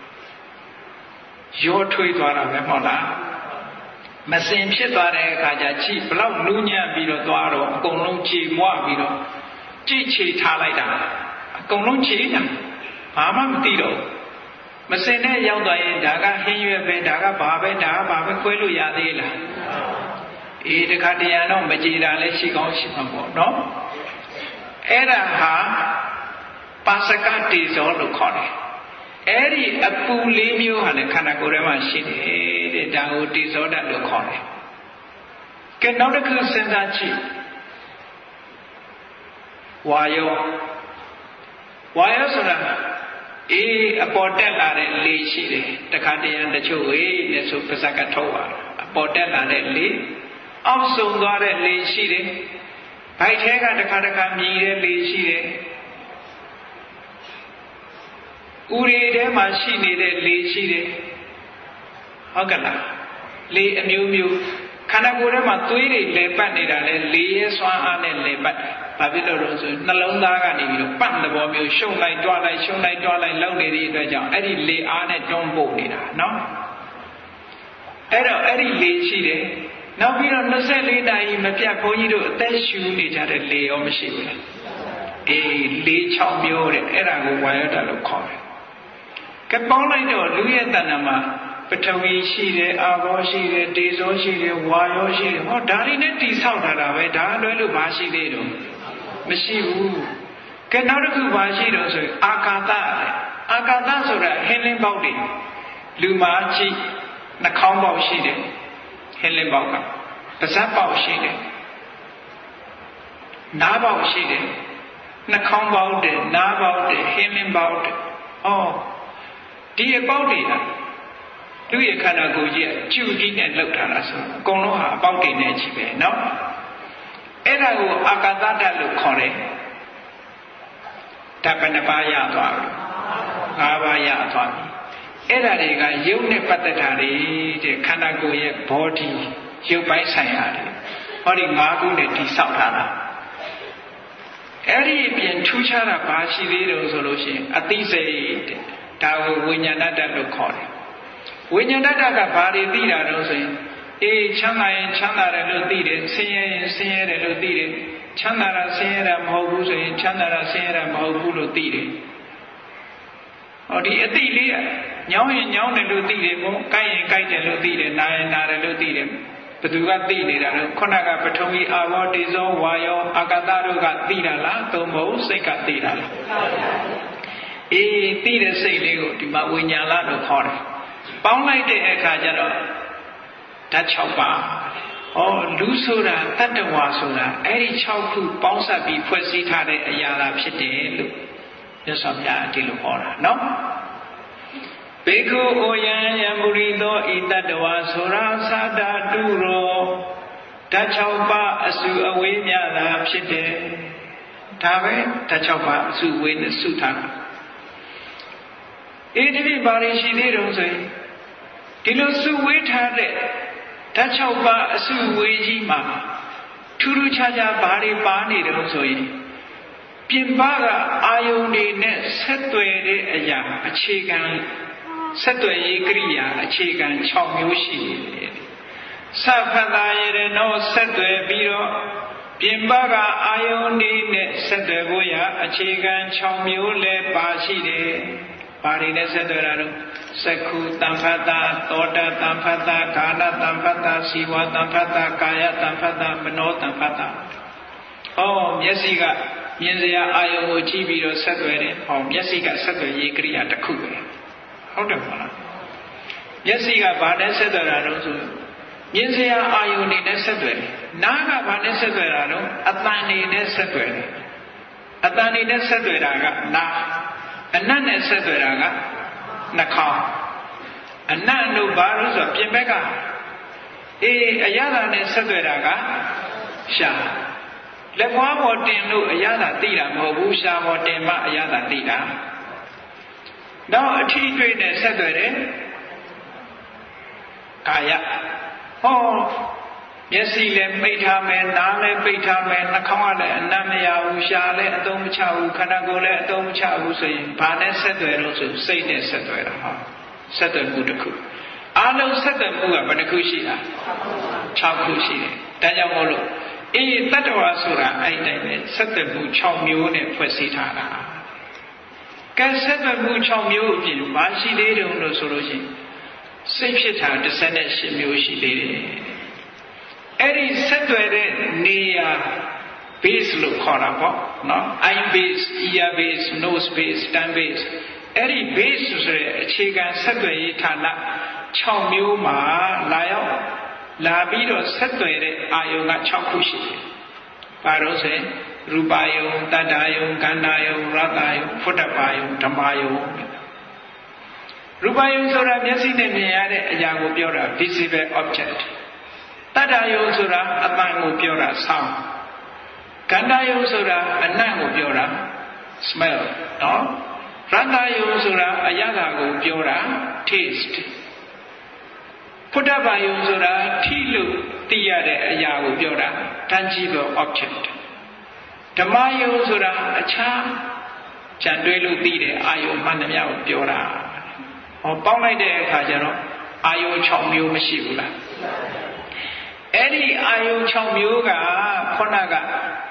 ရောထွေးသွားတာပဲမဟုတ်လားမစင်ဖြစ်သွားတဲ့အခါကျကြည်ဘလောက်နူးညံ့ပြီးတော့သွားတော့အကုန်လုံးကြည်ဝါပြီးတော့ကြည်ချေထားလိုက်တာအကုန်လုံးကြည်နေဘာမှမသိတော့မစင်နဲ့ရောက်သွားရင်ဒါကဟင်းရွက်ပဲဒါကဘာပဲဒါကဘာပဲခွဲလို့ရသေးလားအေးတခါတရံတော့မကြည်တာလည်းရှိကောင်းရှိမှာပေါ့နော်အဲ့ဒါဟာပါစကတေဇောလို့ခေါ်တယ်အဲ့ဒီအပူလေးမျိုးဟာလည်းခန္ဓာကိုယ်ထဲမှာရှိတယ်တဲ့ဒါကိုတေဇောဓာတ်လို့ခေါ်တယ်ကဲနောက်တစ်ခုစဉ်းစားကြည့်ဝါယောဝါယောဆိုတာအေးအပေါ်တက်လာတဲ့လေရှိတယ်တခါတရံတချို့ဝေးနဲ့ဆိုပါစကထုတ်ပါအပေါ်တက်လာတဲ့လေအောက်ဆုံးသွားတဲ့လေရှိတယ်ဘိုက်ထဲကတခါတခါမြည်တဲ့လေရှိတယ်ဥရီထဲမှာရှိနေတဲ့လေရှိတယ်ဟုတ်ကဲ့လားလေအမျိုးမျိုးခန္ဓာကိုယ်ထဲမှာသွေးတွေလဲပတ်နေတာလဲလေရဲ့စွမ်းအားနဲ့လဲပတ်ဘာဖြစ်လို့လဲဆိုရင်နှလုံးသားကနေပြီးတော့ပတ်သဘောမျိုးရှုံလိုက်တွားလိုက်ရှုံလိုက်တွားလိုက်လောက်နေတဲ့အတွက်ကြောင့်အဲ့ဒီလေအားနဲ့တွန်းပို့နေတာနော်အဲ့တော့အဲ့ဒီလေရှိတယ်နောက်ပြီးတော့နှစ်ဆယ့်လေးနာရီမပြတ်ဘုန်းကြီးတို့အသက်ရှူနေကြတဲ့လေရောမရှိဘူးလားအေးလေ၆မျိုးတဲ့အဲ့ဒါကိုဝါယောဓာတ်လို့ခေါ်တယ်ကဲပေါင်းလိုက်တော့လူရဲ့တဏ္ဍာမှာပထဝီရှိတယ်အာဘောရှိတယ်တေဇောရှိတယ်ဝါယောရှိတယ်ဟောဒါတွေနဲ့တိဆောက်ထားတာပဲဒါလွဲလို့ဘာရှိသေးတော့မရှိဘူးကဲနောက်တစ်ခုဘာရှိတော့ဆိုရင်အာကာသအာကာသဆိုတာဟင်းလင်းပေါက်တွေလူမှာကြည့်နှာခေါင်းပေါက်ရှိတယ်ဟင်းလင်းပေါက်ကပါးစပ်ပေါက်ရှိတယ်နားပေါက်ရှိတယ်နှာခေါင်းပေါက်တယ်နားပေါက်တယ်ဟင်းလင်းပေါက်တယ်အော်ဒီအပေါက်တွေကသူ့ရဲ့ခန္ဓာကိုယ်ကြီးကကျူကြီးနဲ့လောက်ထားတာဆိုအကုန်လုံးဟာအပေါက်တွေနဲ့ကြီးပဲเนาะအဲ့ဒါကိုအာကာသဓာတ်လို့ခေါ်တယ်ဓာတ်ဘယ်နှပါးရသွားပြီ၅ပါးရသွားပြီအဲ့ဒါတွေကရုပ်နဲ့ပတ်သက်တာတွေတဲ့ခန္ဓာကိုယ်ရဲ့ body ရုပ်ပိုင်းဆိုင်ရာတွေဟောဒီ၅ခုနဲ့တိဆောက်ထားတာအဲ့ဒီအပြင်ထူးခြားတာဘာရှိသေးတယ်ဆိုလို့ရှိရင်အသိစိတ်တဲ့ဒါကိုဝိညာဏတ္တလို့ခေါ်တယ်ဝိညာဏတ္တကဘာတွေသိတာတော့ဆိုရင်အေးချမ်းသာရင်ချမ်းသာတယ်လို့သိတယ်ဆင်းရဲရင်ဆင်းရဲတယ်လို့သိတယ်ချမ်းသာတာဆင်းရဲတာမဟုတ်ဘူးဆိုရင်ချမ်းသာတာဆင်းရဲတာမဟုတ်ဘူးလို့သိတယ်ဟောဒီအသိလေးကညောင်းရင်ညောင်းတယ်လို့သိတယ်ပေါ့ကိုက်ရင်ကိုက်တယ်လို့သိတယ်နာရင်နာတယ်လို့သိတယ်ဘယ်သူကသိနေတာလဲခုနကပထဝီအာဘောတေဇောဝါယောအာကာသတို့ကသိတာလားသို့မဟုတ်စိတ်ကသိတာလားအေးသိတဲ့စိတ်လေးကိုဒီမှာဝိညာဏလို့ခေါ်တယ်ပေါင်းလိုက်တဲ့အခါကျတော့ဓာတ်၆ပါးဩလူဆိုတာတတ္တဝါဆိုတာအဲ့ဒီ၆ခုပေါင်းစပ်ပြီးဖွဲ့စည်းထားတဲ့အရာသာဖြစ်တယ်လို့မြတ်စွာဘုရားဒီလိုဟောတာနော်ဘေကုဩယံယံပုရိသောဤတတ္တဝါဆိုတာသာဓာတုရောဓာတ်၆ပါးအစုအဝေးများသာဖြစ်တယ်ဒါပဲဓာတ်၆ပါးအစုအဝေးနဲ့စုထားတာအေးဒီပြပါရရှိသေးတော့ဆိုရင်ဒီလိုစုဝေးထားတဲ့ဓာတ်၆ပါးအစုဝေးကြီးမှာထူးထူးခြားခြားဘာတွေပါနေတယ်ဆိုရင်ပြင်ပကအာယုန်တွေနဲ့ဆက်သွယ်တဲ့အရာအခြေခံဆက်သွယ်ရေးကိရိယာအခြေခံ၆မျိုးရှိတယ်။သဗ္ဗတာယေနောဆက်သွယ်ပြီးတော့ပြင်ပကအာယုန်ဒီနဲ့ဆက်သွယ်ဖို့ရအခြေခံ၆မျိုးလဲပါရှိတယ်။ဘာတွေနဲ့ဆက်သွယ်တာတော့စက္ခုတံဖတ်တာသောတာတံဖတ်တာကာဏတံဖတ်တာစီဝတံဖတ်တာကာယတံဖတ်တာမနောတံဖတ်တာ။အော်မျက်စိကမြင်စရာအာယုန်ကိုကြည့်ပြီးတော့ဆက်သွယ်တယ်။ဟောမျက်စိကဆက်သွယ်ရေးကိရိယာတစ်ခုပဲ။ဟုတ်တယ်မလား။မျက်စိကဘာနဲ့ဆက်သွယ်တာတော့ဆိုမြင်စရာအာယုန်နဲ့ဆက်သွယ်တယ်။နားကဘာနဲ့ဆက်သွယ်တာတော့အတန်နေနဲ့ဆက်သွယ်တယ်။အတန်နေနဲ့ဆက်သွယ်တာကနားအနတ်နဲ့ဆက်သွယ်တာကနှာခေါင်းအနတ်တို့ဘာလို့ဆိုပြင်ဘက်ကအေးအရသာနဲ့ဆက်သွယ်တာကရှာလက်ဖွားပေါ်တင်လို့အရသာသိတာမဟုတ်ဘူးရှာပေါ်တင်မှအရသာသိတာတော့အထီးတွေ့နဲ့ဆက်သွယ်တယ်ကာယဟောမျက်စိလည်းပိတ်ထားမယ်နားလည်းပိတ်ထားမယ်နှာခေါင်းကလည်းအနံ့မရဘူးရှားလည်းအသုံးမချဘူးခန္ဓာကိုယ်လည်းအသုံးမချဘူးဆိုရင်ဘာနဲ့ဆက်သွယ်လို့ဆိုစိတ်နဲ့ဆက်သွယ်တာဟောဆက်သွယ်မှုတစ်ခုအားလုံးဆက်သွယ်မှုကဘယ်နှခုရှိတာ၆ခုရှိတယ်ဒါကြောင့်မို့လို့အေးတတ္တဝါဆိုတာအဲ့တိုင်းပဲဆက်သွယ်မှု၆မျိုးနဲ့ဖွဲ့စည်းထားတာကဲဆက်သွယ်မှု၆မျိုးအပြင်ဘာရှိသေးတယ်လို့ဆိုလို့ရှိရင်စိတ်ဖြစ်တာ၁၈မျိုးရှိသေးတယ်အဲ့ဒီဆက်သွယ်တဲ့နေရာ base လို့ခေါ်တာပေါ့နော် eye base ear base nose base tongue base အဲ့ဒီ base ဆိုတဲ့အခြေခံဆက်သွယ်ရေးဌာန၆မျိုးမှာလာရောက်လာပြီးတော့ဆက်သွယ်တဲ့အာယုံက၆ခုရှိတယ်။ဘာလို့ဆိုရူပယုံတတ္တယုံကန္တာယုံရတ္တယုံဖုတ္တပါယုံဓမ္မယုံရူပယုံဆိုတာမျက်စိနဲ့မြင်ရတဲ့အရာကိုပြောတာ visible objectတတ္တယုံဆိုတာအပန်းကိုပြောတာ sound ကန္တာယုံဆိုတာအနံ့ကိုပြောတာ smell နော်ရတ္တယုံဆိုတာအရသာကိုပြောတာ taste ဖုတ္တပါယုံဆိုတာထိလို့သိရတဲ့အရာကိုပြောတာ tangible object ဓမ္မယုံဆိုတာအခြားကြံတွေးလို့သိတဲ့အာယုံမှန်သမျှကိုပြောတာဟောပေါင်းလိုက်တဲ့အခါကျတော့အာယုံ၆မျိုးမရှိဘူးလားအဲ့ဒီအာယုံ၆မျိုးကခုနက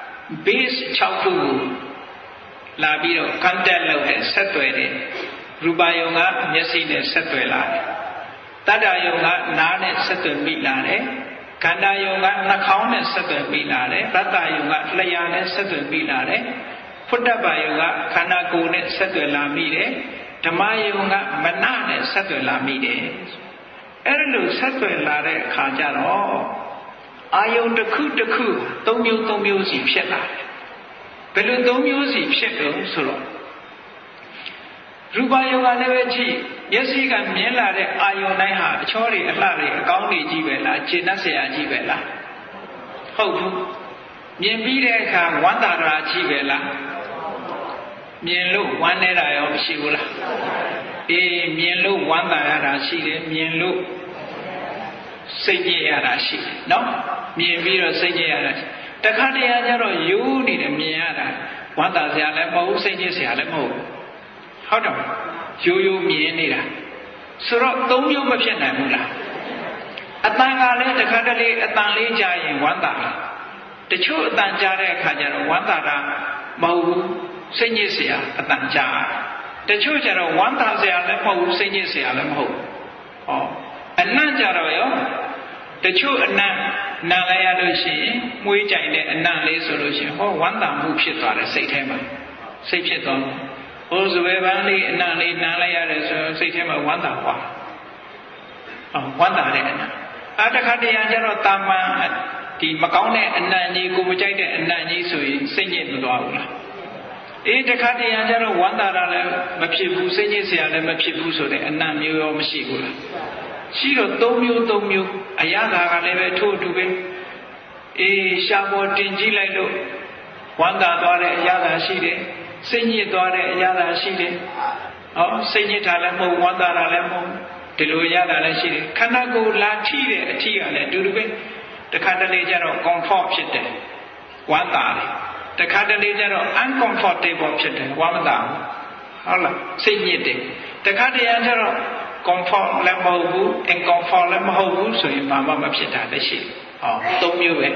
base ၆ခုလာပြီးတော့ contact လုပ်တဲ့ဆက်သွယ်တဲ့ရူပယုံကမျက်စိနဲ့ဆက်သွယ်လာတယ်တတ္တယုံကနားနဲ့ဆက်သွယ်မိလာတယ်ခန္ဓာယုံကနှာခေါင်းနဲ့ဆက်သွယ်မိလာတယ်ရတ္တယုံကလျှာနဲ့ဆက်သွယ်မိလာတယ်ဖုတ္တပါယုံကခန္ဓာကိုယ်နဲ့ဆက်သွယ်လာမိတယ်ဓမ္မယုံကမနနဲ့ဆက်သွယ်လာမိတယ်အဲ့လိုဆက်သွယ်လာတဲ့အခါကျတော့အာယုံတစ်ခုတစ်ခုသုံးမျိုးသုံးမျိုးစီဖြစ်လာတယ်ဘယ်လိုသုံးမျိုးစီဖြစ်တော့ဆိုတော့ရူပယုံကလည်းပဲကြည့်မျက်စိကမြင်လာတဲ့အာယုံတိုင်းဟာအချောတွေအလှတွေအကောင်းတွေကြီးပဲလားခြေနှက်ဆရာကြီးပဲလားဟုတ်ဘူးမြင်ပြီးတဲ့အခါဝမ်းသာတာကြီးပဲလားမြင်လို့ဝမ်းနေတာရောမရှိဘူးလားအေးမြင်လို့ဝမ်းသာရတာရှိတယ်မြင်လို့စိတ်ညစ်ရတာရှိတယ်နော်မြင်ပြီးတော့စိတ်ညစ်ရတာတခါတည်းကျတော့ယူနေတယ်မြင်ရတာဝမ်းသာစရာလည်းမဟုတ်စိတ်ညစ်စရာလည်းမဟုတ်ဟုတ်တော့ရိုးရိုးမြင်နေတာဆိုတော့သုံးမျိုးမဖြစ်နိုင်ဘူးလားအတန်ကလည်းတစ်ခါတလေအတန်လေးကြားရင်ဝမ်းသာတချို့အတန်ကြားတဲ့အခါကျတော့ဝမ်းသာတာမဟုတ်ဘူးစိတ်ညစ်စရာအတန်ကြားတချို့ကျတော့ဝမ်းသာစရာလည်းမဟုတ်ဘူးစိတ်ညစ်စရာလည်းမဟုတ်ဟောအနံ့ကြတော့ရောတချို့အနံ့နားလိုက်ရလို့ရှိရင်မွေးကြိုင်တဲ့အနံ့လေးဆိုလို့ရှိရင်ဟောဝမ်းသာမှုဖြစ်သွားတယ်စိတ်ထဲမှာစိတ်ဖြစ်သွားတယ်ဟိုဇွဲပန်းလေးအနံ့လေးနားလိုက်ရတယ်ဆိုစိတ်ထဲမှာဝမ်းသာသွားဟောဝမ်းသာတဲ့အနံ့အတခါတရံကျတော့တာမန်ဒီမကောင်းတဲ့အနံ့ကြီးကိုမကြိုက်တဲ့အနံ့ကြီးဆိုရင်စိတ်ညစ်မသွားဘူးလားအေးတခါတရံကျတော့ဝမ်းသာတာလည်းမဖြစ်ဘူးစိတ်ညစ်စရာလည်းမဖြစ်ဘူးဆိုတဲ့အနံ့မျိုးရောမရှိဘူးလားရှိတော့သုံးမျိုးသုံးမျိုးအရသာကလည်းပဲထို့အတူပဲအေးရှားပေါ်တင်ကြည့်လိုက်လို့ဝမ်းသာသွားတဲ့အရသာရှိတယ်စိတ်ညစ်သွားတဲ့အရသာရှိတယ်ဟောစိတ်ညစ်တာလည်းမဟုတ်ဝမ်းသာတာလည်းမဟုတ်ဒီလိုရတာလည်းရှိတယ်ခန္ဓာကိုယ်လာထိတဲ့အထိကလည်းအတူတူပဲတခါတလေကျတော့ comfort ဖြစ်တယ်ဝမ်းသာတယ်တခါတလေကျတော့ uncomfortable ဖြစ်တယ်ဝမ်းမသာဘူးဟုတ်လားစိတ်ညစ်တယ်တခါတရံကျတော့ comfort လည်းမဟုတ်ဘူး incomfort လည်းမဟုတ်ဘူးဆိုရင်ဘာမှမဖြစ်တာလည်းရှိတယ်ဟောသုံးမျိုးပဲ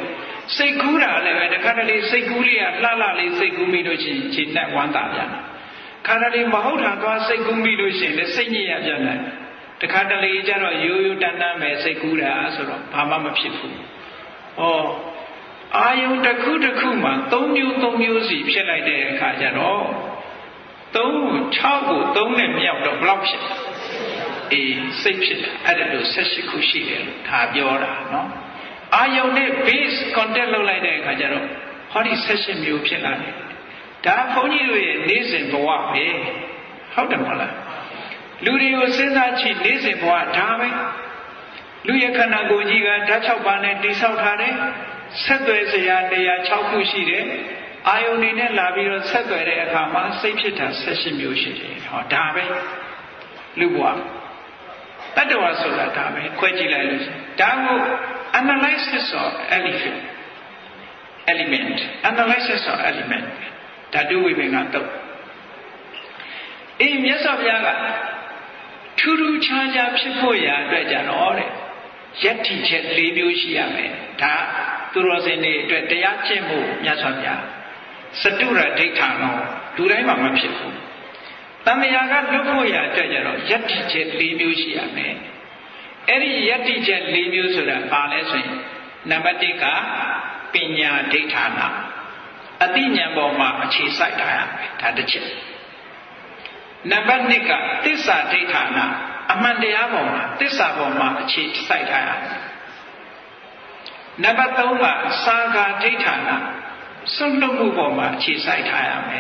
စိတ်ကူးတာလည်းပဲတခါတလေစိတ်ကူးလေးကလှလှလေးစိတ်ကူးမိလို့ရှိရင်ခြေနဲ့ဝမ်းသာပြန်တယ်ခါတလေမဟုတ်တာသွားစိတ်ကူးမိလို့ရှိရင်လည်းစိတ်ညစ်ရပြန်တယ်တခါတလေကျတော့ရိုးရိုးတန်းတန်းပဲစိတ်ကူးတာဆိုတော့ဘာမှမဖြစ်ဘူးဩအာယုန်တစ်ခုတစ်ခုမှာသုံးမျိုးသုံးမျိုးစီဖြစ်လိုက်တဲ့အခါကျတော့သုံးခြောက်ကိုသုံးနဲ့မြောက်တော့ဘယ်လောက်ဖြစ်အေးစိတ်ဖြစ်တာအဲ့ဒါလို့ဆက်ရှိခုရှိတယ်လို့ဒါပြောတာနော်အာယုန်နဲ့ base contact လုပ်လိုက်တဲ့အခါကျတော့ဟောဒီဆက်ရှိမျိုးဖြစ်လာတယ်ဒါဘုန်းကြီးတို့ရဲ့နေ့စဉ်ဘဝပဲဟုတ်တယ်မဟုတ်လားလူတွေကိုစဉ်းစားကြည့်နေ့စဉ်ဘဝဒါပဲလူရဲ့ခန္ဓာကိုယ်ကြီးကဓာတ်၆ပါးနဲ့တိဆောက်ထားတယ်ဆက်သွယ်စရာနေရာ၆ခုရှိတယ်အာယုန်နေနဲ့လာပြီးတော့ဆက်သွယ်တဲ့အခါမှာစိတ်ဖြစ်တာဆက်ရှိမျိုးရှိတယ်ဟောဒါပဲလူဘဝတတ္တဝါဆိုတာဒါပဲခွဲကြည့်လိုက်လို့ဒါကို analysis of element element analysis of element ဓာတုဝိပင်ကတော့အေးမြတ်စွာဘုရားကထူးထူးခြားခြားဖြစ်ဖို့ရာအတွက်ကြတော့တဲ့ယတ္တိချက်၄မျိုးရှိရမယ်ဒါသူတော်စင်တွေအတွက်တရားကျင့်ဖို့မြတ်စွာဘုရားစတုရဒိဋ္ဌာနောလူတိုင်းမှာမဖြစ်ဘူးတမယာကလွတ်ဖို့ရာအတွက်ကြတော့ယတ္တိချက်၄မျိုးရှိရမယ်အဲ့ဒီယတ္တိချက်၄မျိုးဆိုတာဘာလဲဆိုရင်နံပါတ်၁ကပညာဒိဋ္ဌာနာအသိဉာဏ်ပေါ်မှာအခြေစိုက်ထားရမယ်ဒါတစ်ချက်နံပါတ်၂ကသစ္စာဒိဋ္ဌာနာအမှန်တရားပေါ်မှာသစ္စာပေါ်မှာအခြေစိုက်ထားရမယ်နံပါတ်၃ကသာဂာဒိဋ္ဌာနာစွန့်လွတ်မှုပေါ်မှာအခြေစိုက်ထားရမယ်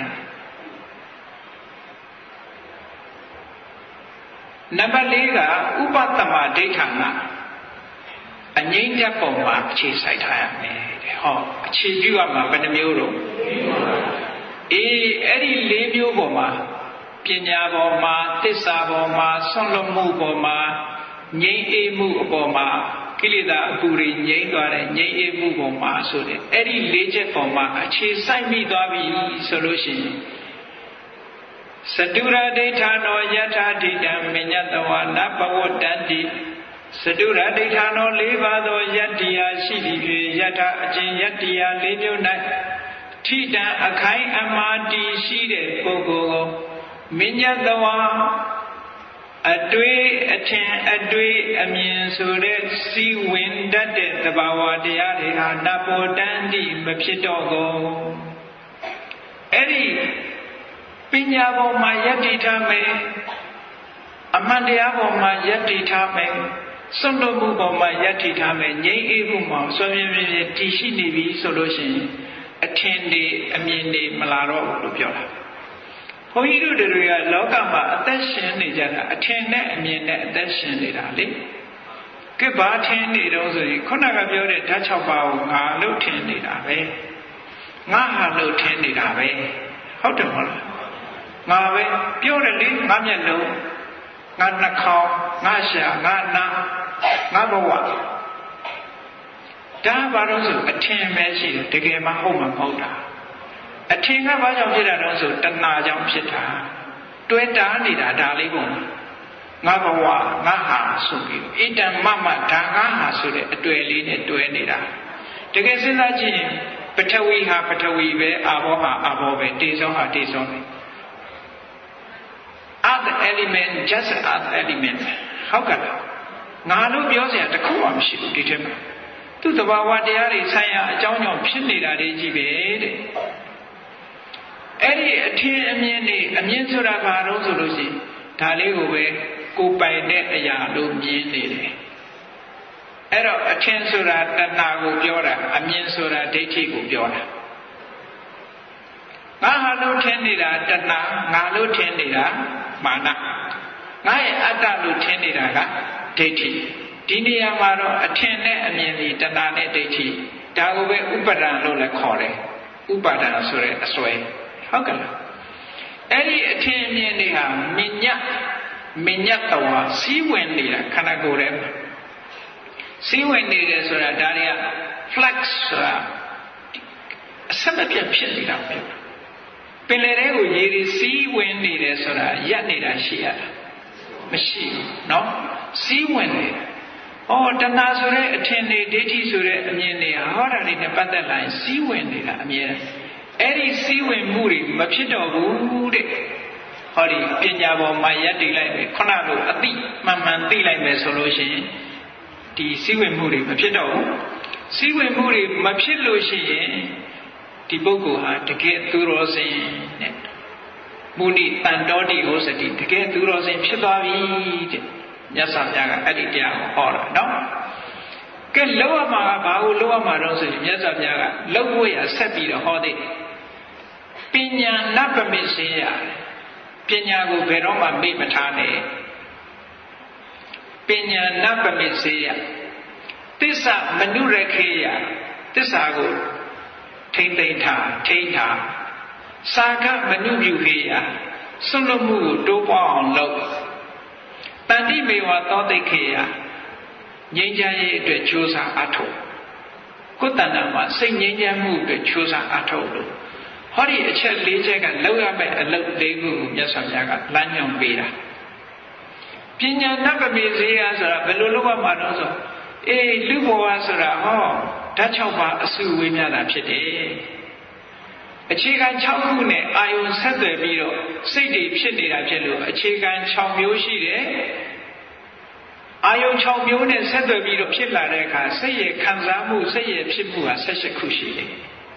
နံပါတ်၄ကဥပတ္တမဒိဋ္ဌာနာအငြိမ့်တဲ့ပုံမှာအခြေစိုက်ထားရမယ်တဲ့ဟောအခြေပြုရမှာဘယ်နှမျိုးတော့အေးအဲ့ဒီ၄မျိုးပေါ်မှာပညာပေါ်မှာသစ္စာပေါ်မှာဆွန့်လွတ်မှုပေါ်မှာငြိမ်းအေးမှုအပေါ်မှာကိလေသာအပူတွေငြိမ်းသွားတဲ့ငြိမ်းအေးမှုပေါ်မှာဆိုတဲ့အဲ့ဒီ၄ချက်ပေါ်မှာအခြေစိုက်မိသွားပြီဆိုလို့ရှိရင်စတုရဒိဋ္ဌာနောယထာဒိဋ္ဌံမညတဝနဘဝတန္တိစတုရဒိဋ္ဌာနော၄ပါးသောယတ္တိယာရှိသည်ဖြင့်ယထာအကျဉ်ယတ္တိယာ၄မျိုး၌ထိတံအခိုင်အမာတည်ရှိတဲ့ပုဂ္ဂိုလ်ကိုမညတဝအတွေ့အထင်အတွေ့အမြင်ဆိုတဲ့စီဝင်တတ်တဲ့သဘာဝတရားတွေဟာနဘောတန္တိမဖြစ်တော့ကုန်အဲ့ဒီပညာပေါ်မှာယတ္တိထားမယ်အမှန်တရားပေါ်မှာယတ္တိထားမယ်စွန့်လွတ်မှုပေါ်မှာယတ္တိထားမယ်ငြိမ်းအေးမှုမှာဆွေးမြဲမြဲတည်ရှိနေပြီဆိုလို့ရှိရင်အထင်တွေအမြင်တွေမလာတော့ဘူးလို့ပြောတာဘုန်းကြီးတို့တွေကလောကမှာအသက်ရှင်နေကြတာအထင်နဲ့အမြင်နဲ့အသက်ရှင်နေတာလေကဲဘာထင်နေတော့ဆိုရင်ခုနကပြောတဲ့ဓာတ်၆ပါးကိုငါလို့ထင်နေတာပဲငါဟာလို့ထင်နေတာပဲဟုတ်တယ်မဟုတ်လားငါပဲပြောတယ်လေငါမျက်လုံးငါနှာခေါင်းငါရှာငါနာငါဘဝဒါဘာလို့ဆိုအထင်ပဲရှိတယ်တကယ်မှဟုတ်မှာမဟုတ်တာအထင်ကဘာကြောင့်ဖြစ်တာတော့ဆိုတဏှာကြောင့်ဖြစ်တာတွဲတားနေတာဒါလေးပုံငါဘဝငါဟာဆိုပြီးဣတံမမဒါငါဟာဆိုတဲ့အတွေ့လေးနဲ့တွဲနေတာတကယ်စဉ်းစားကြည့်ရင်ပထဝီဟာပထဝီပဲအာဘောဟာအာဘောပဲတေဇောဟာတေဇောပဲother element just other element ဟုတ်ကဲ့ငါလို့ပြောစရာတခုမှမရှိဘူးဒီထဲမှာသူ့သဘာဝတရားတွေဆိုင်ရာအကြောင်းကြောင့်ဖြစ်နေတာတွေကြီးပဲတဲ့အဲ့ဒီအထင်အမြင်တွေအမြင်ဆိုတာဘာလို့ဆိုလို့ရှိရင်ဒါလေးကိုပဲကိုယ်ပိုင်တဲ့အရာလို့မြင်နေတယ်အဲ့တော့အထင်ဆိုတာတဏှာကိုပြောတာအမြင်ဆိုတာဒိဋ္ဌိကိုပြောတာငါဟာလို့ထင်နေတာတဏှာငါလို့ထင်နေတာမာနငါရဲ့အတ္တလို့ထင်နေတာကဒိဋ္ဌိဒီနေရာမှာတော့အထင်နဲ့အမြင်ဒီတဏှာနဲ့ဒိဋ္ဌိဒါကိုပဲဥပါဒံလို့လည်းခေါ်တယ်ဥပါဒံဆိုတဲ့အစွဲဟုတ်ကဲ့လားအဲ့ဒီအထင်အမြင်တွေဟာမညတ်မညတ်တော်စီးဝင်နေတာခန္ဓာကိုယ်ထဲမှာစီးဝင်နေတယ်ဆိုတာဒါတွေက flex ဆိုတာအဆက်မပြတ်ဖြစ်နေတာပဲပင်လယ်ထဲကိုရေတွေစီးဝင်နေတယ်ဆိုတာရပ်နေတာရှိရတာမရှိဘူးเนาะစီးဝင်နေတယ်ဩတဏှာဆိုတဲ့အထင်တွေဒိဋ္ဌိဆိုတဲ့အမြင်တွေဟောတာတွေနဲ့ပတ်သက်လာရင်စီးဝင်နေတာအမြဲအဲ့ဒီစီးဝင်မှုတွေမဖြစ်တော့ဘူးတဲ့ဟောဒီပညာပေါ်မှာယက်တည်လိုက်ပဲခုနလိုအတိမှန်မှန်သိလိုက်မယ်ဆိုလို့ရှိရင်ဒီစီးဝင်မှုတွေမဖြစ်တော့ဘူးစီးဝင်မှုတွေမဖြစ်လို့ရှိရင်ဒီပုဂ္ဂိုလ်ဟာတကယ်သူတော်စင်နဲ့မုဏိတန်တောတိဟောစတိတကယ်သူတော်စင်ဖြစ်သွားပြီတဲ့မြတ်စွာဘုရားကအဲ့ဒီတရားကိုဟောတာနော်ကဲလောက်ရမှာကဘာကိုလောက်ရမှာတော့ဆိုရင်မြတ်စွာဘုရားကလောက်ဖို့ရဆက်ပြီးတော့ဟောသေးပညာနပမိစေယပညာကိုဘယ်တော့မှမေ့မထားနဲ့ပညာနပမိစေယသစ္စာမနုရခေယသစ္စာကိုထိမ့်သိမ့်ထားထိမ့်ထားစာကမနုပြုခေယဆွလွတ်မှုကိုတိုးပွားအောင်လုပ်တန်တိမေဝသောတိခေယငြိမ်းချမ်းရေးအတွက်ကြိုးစားအထောက်ကိုယ်တဏ္ဍာမှာစိတ်ငြိမ်းချမ်းမှုအတွက်ကြိုးစားအထောက်လို့ဟောဒီအချက်၄ချက်ကလောက်ရမယ့်အလုပ်၄ခုကိုမြတ်စွာဘုရားကလမ်းညွှန်ပေးတာပညာနပမေစေယဆိုတာဘယ်လိုလုပ်ရမှာလဲဆိုအေးလူဘဝဆိုတာဟောဓာတ်၆ပါးအစုဝေးများတာဖြစ်တယ်အခြေခံ၆ခုနဲ့အာယုံဆက်သွယ်ပြီးတော့စိတ်တွေဖြစ်နေတာဖြစ်လို့အခြေခံ၆မျိုးရှိတယ်အာယုံ၆မျိုးနဲ့ဆက်သွယ်ပြီးတော့ဖြစ်လာတဲ့အခါစိတ်ရဲ့ခံစားမှုစိတ်ရဲ့ဖြစ်မှုဟာ၁၈ခုရှိတယ်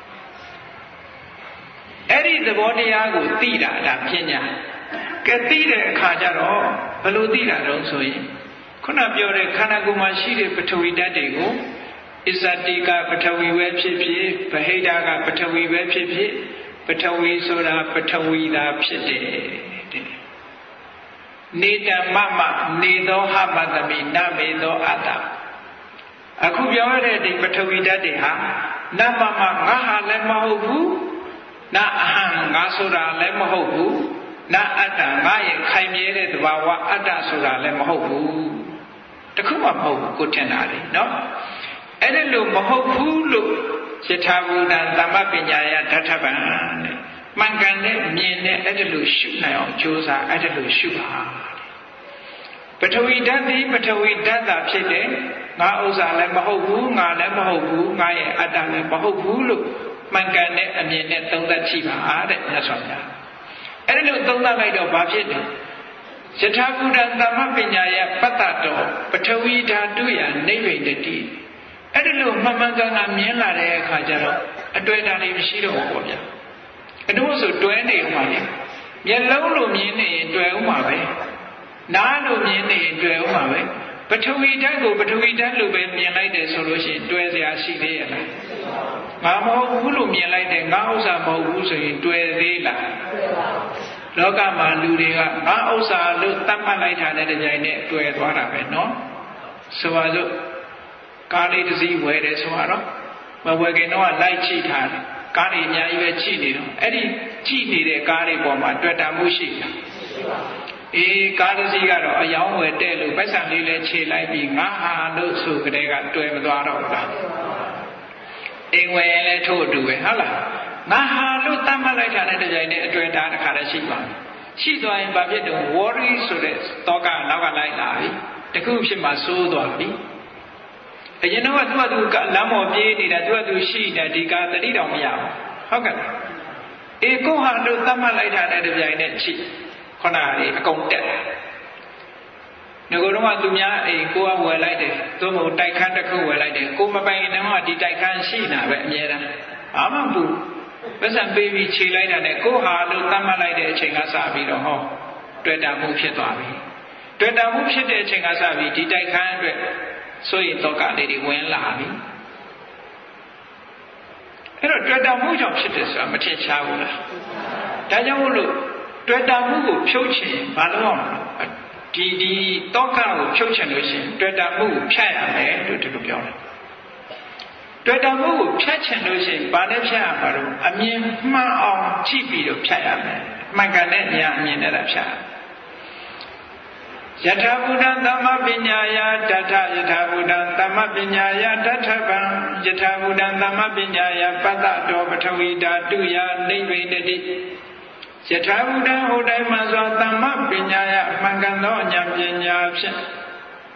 အဲ့ဒီသဘောတရားကိုသိတာဒါပညာကဲသိတဲ့အခါကျတော့ဘယ်လိုသိတာတော့ဆိုရင်ခုနပြောတဲ့ခန္ဓာကိုယ်မှာရှိတဲ့ပထဝီဓာတ်တွေကိုဣဇတိကပထဝီပဲဖြစ်ဖြစ်ဗဟိတကပထဝီပဲဖြစ်ဖြစ်ပထဝီဆိုတာပထဝီသာဖြစ်တယ်တဲ့နေတမမနေသောဟမတမိနမေသောအတ္တအခုပြောရတဲ့ဒီပထဝီဓာတ်တွေဟာနမမငါဟာလည်းမဟုတ်ဘူးနာအဟံငါဆိုတာလည်းမဟုတ်ဘူးနာအတ္တငါရဲ့ခိုင်မြဲတဲ့သဘာဝအတ္တဆိုတာလည်းမဟုတ်ဘူးတခုမှမဟုတ်ဘူးကိုထင်တာလေနော်အဲ့ဒါလို့မဟုတ်ဘူးလို့ယထာဘူတံသမ္မပညာယဓထဗံတဲ့မှန်ကန်တဲ့မြင်တဲ့အဲ့ဒါလို့ရှုနိုင်အောင်ကြိုးစားအဲ့ဒါလို့ရှုပါပထဝီဓာတ်ဒီပထဝီဓာတ်သာဖြစ်တယ်ငါဥစ္စာလည်းမဟုတ်ဘူးငါလည်းမဟုတ်ဘူးငါရဲ့အတ္တလည်းမဟုတ်ဘူးလို့မှန်ကန်တဲ့အမြင်နဲ့သုံးသပ်ကြည့်ပါတဲ့မြတ်စွာဘုရားအဲ့ဒါလို့သုံးသပ်လိုက်တော့ဘာဖြစ်လဲယထာဘူတံသမ္မပညာယပတ္တတောပထဝီဓာတုယနိဗ္ဗိတတိအဲ့ဒါလို့မှန်မှန်ကန်ကန်မြင်လာတဲ့အခါကျတော့အတွေ့အကြုံတွေမရှိတော့ဘူးပေါ့ဗျာအတော့ဆိုတွဲနေဦးမှာလေမျက်လုံးလိုမြင်နေရင်တွေ့ဦးမှာပဲနားလိုမြင်နေရင်တွေ့ဦးမှာပဲပထဝီဓာတ်ကိုပထဝီဓာတ်လိုပဲမြင်လိုက်တယ်ဆိုလို့ရှိရင်တွေ့စရာရှိသေးရဲ့လားငါမဟုတ်ဘူးလို့မြင်လိုက်တယ်ငါဥစ္စာမဟုတ်ဘူးဆိုရင်တွေ့သေးလားလောကမှာလူတွေကငါဥစ္စာလို့သတ်မှတ်လိုက်တာတဲ့ကြိုင်နဲ့တွေ့သွားတာပဲနော်ဆိုပါစို့ကားလေးတစ်စီးဝယ်တယ်ဆိုတော့မဝယ်ခင်တော့လိုက်ချိထားတယ်ကားတွေအများကြီးပဲချိနေတော့အဲ့ဒီချိနေတဲ့ကားတွေပေါ်မှာတွေ့တာမှုရှိတာအေးကားတစ်စီးကတော့အယောင်းဝယ်တဲ့လို့ပိုက်ဆံလေးလည်းခြေလိုက်ပြီးငါဟာလို့ဆိုကြတဲ့ကတွေ့မသွားတော့ဘူးလားအိမ်ဝယ်လည်းထို့အတူပဲဟုတ်လားငါဟာလို့တတ်မှတ်လိုက်တာနဲ့တကြိုင်နဲ့အတွေ့အတာတစ်ခါတည်းရှိပါမယ်ရှိသွားရင်ဘာဖြစ်တော့ worry ဆိုတဲ့တောကနောက်ကလိုက်လာပြီတခုဖြစ်မှစိုးသွားပြီအရင်တော့သူ့အတူကလမ်းပေါ်ပြေးနေတာသူ့အတူရှိနေဒီကတတိတော်မရဘူးဟုတ်ကဲ့အေကိုဟာလို့သတ်မှတ်လိုက်တာနဲ့တပြိုင်နက်ချိခဏလေးအကုန်တက်ငါကတော့သူများအိမ်ကိုကဝယ်လိုက်တယ်သို့မဟုတ်တိုက်ခန်းတစ်ခုဝယ်လိုက်တယ်ကိုမပိုင်ရင်တော့ဒီတိုက်ခန်းရှိနေတာပဲအများအားဘာမှမဘူးပတ်စံပေးပြီးခြေလိုက်တာနဲ့ကိုဟာလို့သတ်မှတ်လိုက်တဲ့အချိန်ကစပြီးတော့ဟောတွေ့တာမှုဖြစ်သွားပြီတွေ့တာမှုဖြစ်တဲ့အချိန်ကစပြီးဒီတိုက်ခန်းအတွက်ဆိုရင်တော့ကလေးတွေဝင်လာပြီအဲ့တော့တွေ့တာမှုကြောင့်ဖြစ်တယ်ဆိုတာမထင်ရှားဘူးလားဒါကြောင့်မို့လို့တွေ့တာမှုကိုဖြုတ်ချင်ဘာလို့အောင်ဒီဒီတောကကိုဖြုတ်ချင်လို့ရှိရင်တွေ့တာမှုကိုဖြတ်ရမယ်လို့ဒီလိုပြောတယ်တွေ့တာမှုကိုဖြတ်ချင်လို့ရှိရင်ဘာနဲ့ဖြတ်ရမှာတော့အမြင်မှန်အောင်ကြည့်ပြီးတော့ဖြတ်ရမယ်မှန်ကန်တဲ့ဉာဏ်အမြင်နဲ့ဖြတ်ရယထာဘူတံသမ္မပညာယတထယထာဘူတံသမ္မပညာယတထဗံယထာဘူတံသမ္မပညာယပတ္တတောပထဝီဓာတုယနိဗ္ဗိတတိယထာဘူတံဟိုတိုင်းမှာစွာသမ္မပညာယအမှန်ကန်သောဉာဏ်ပညာဖြင့်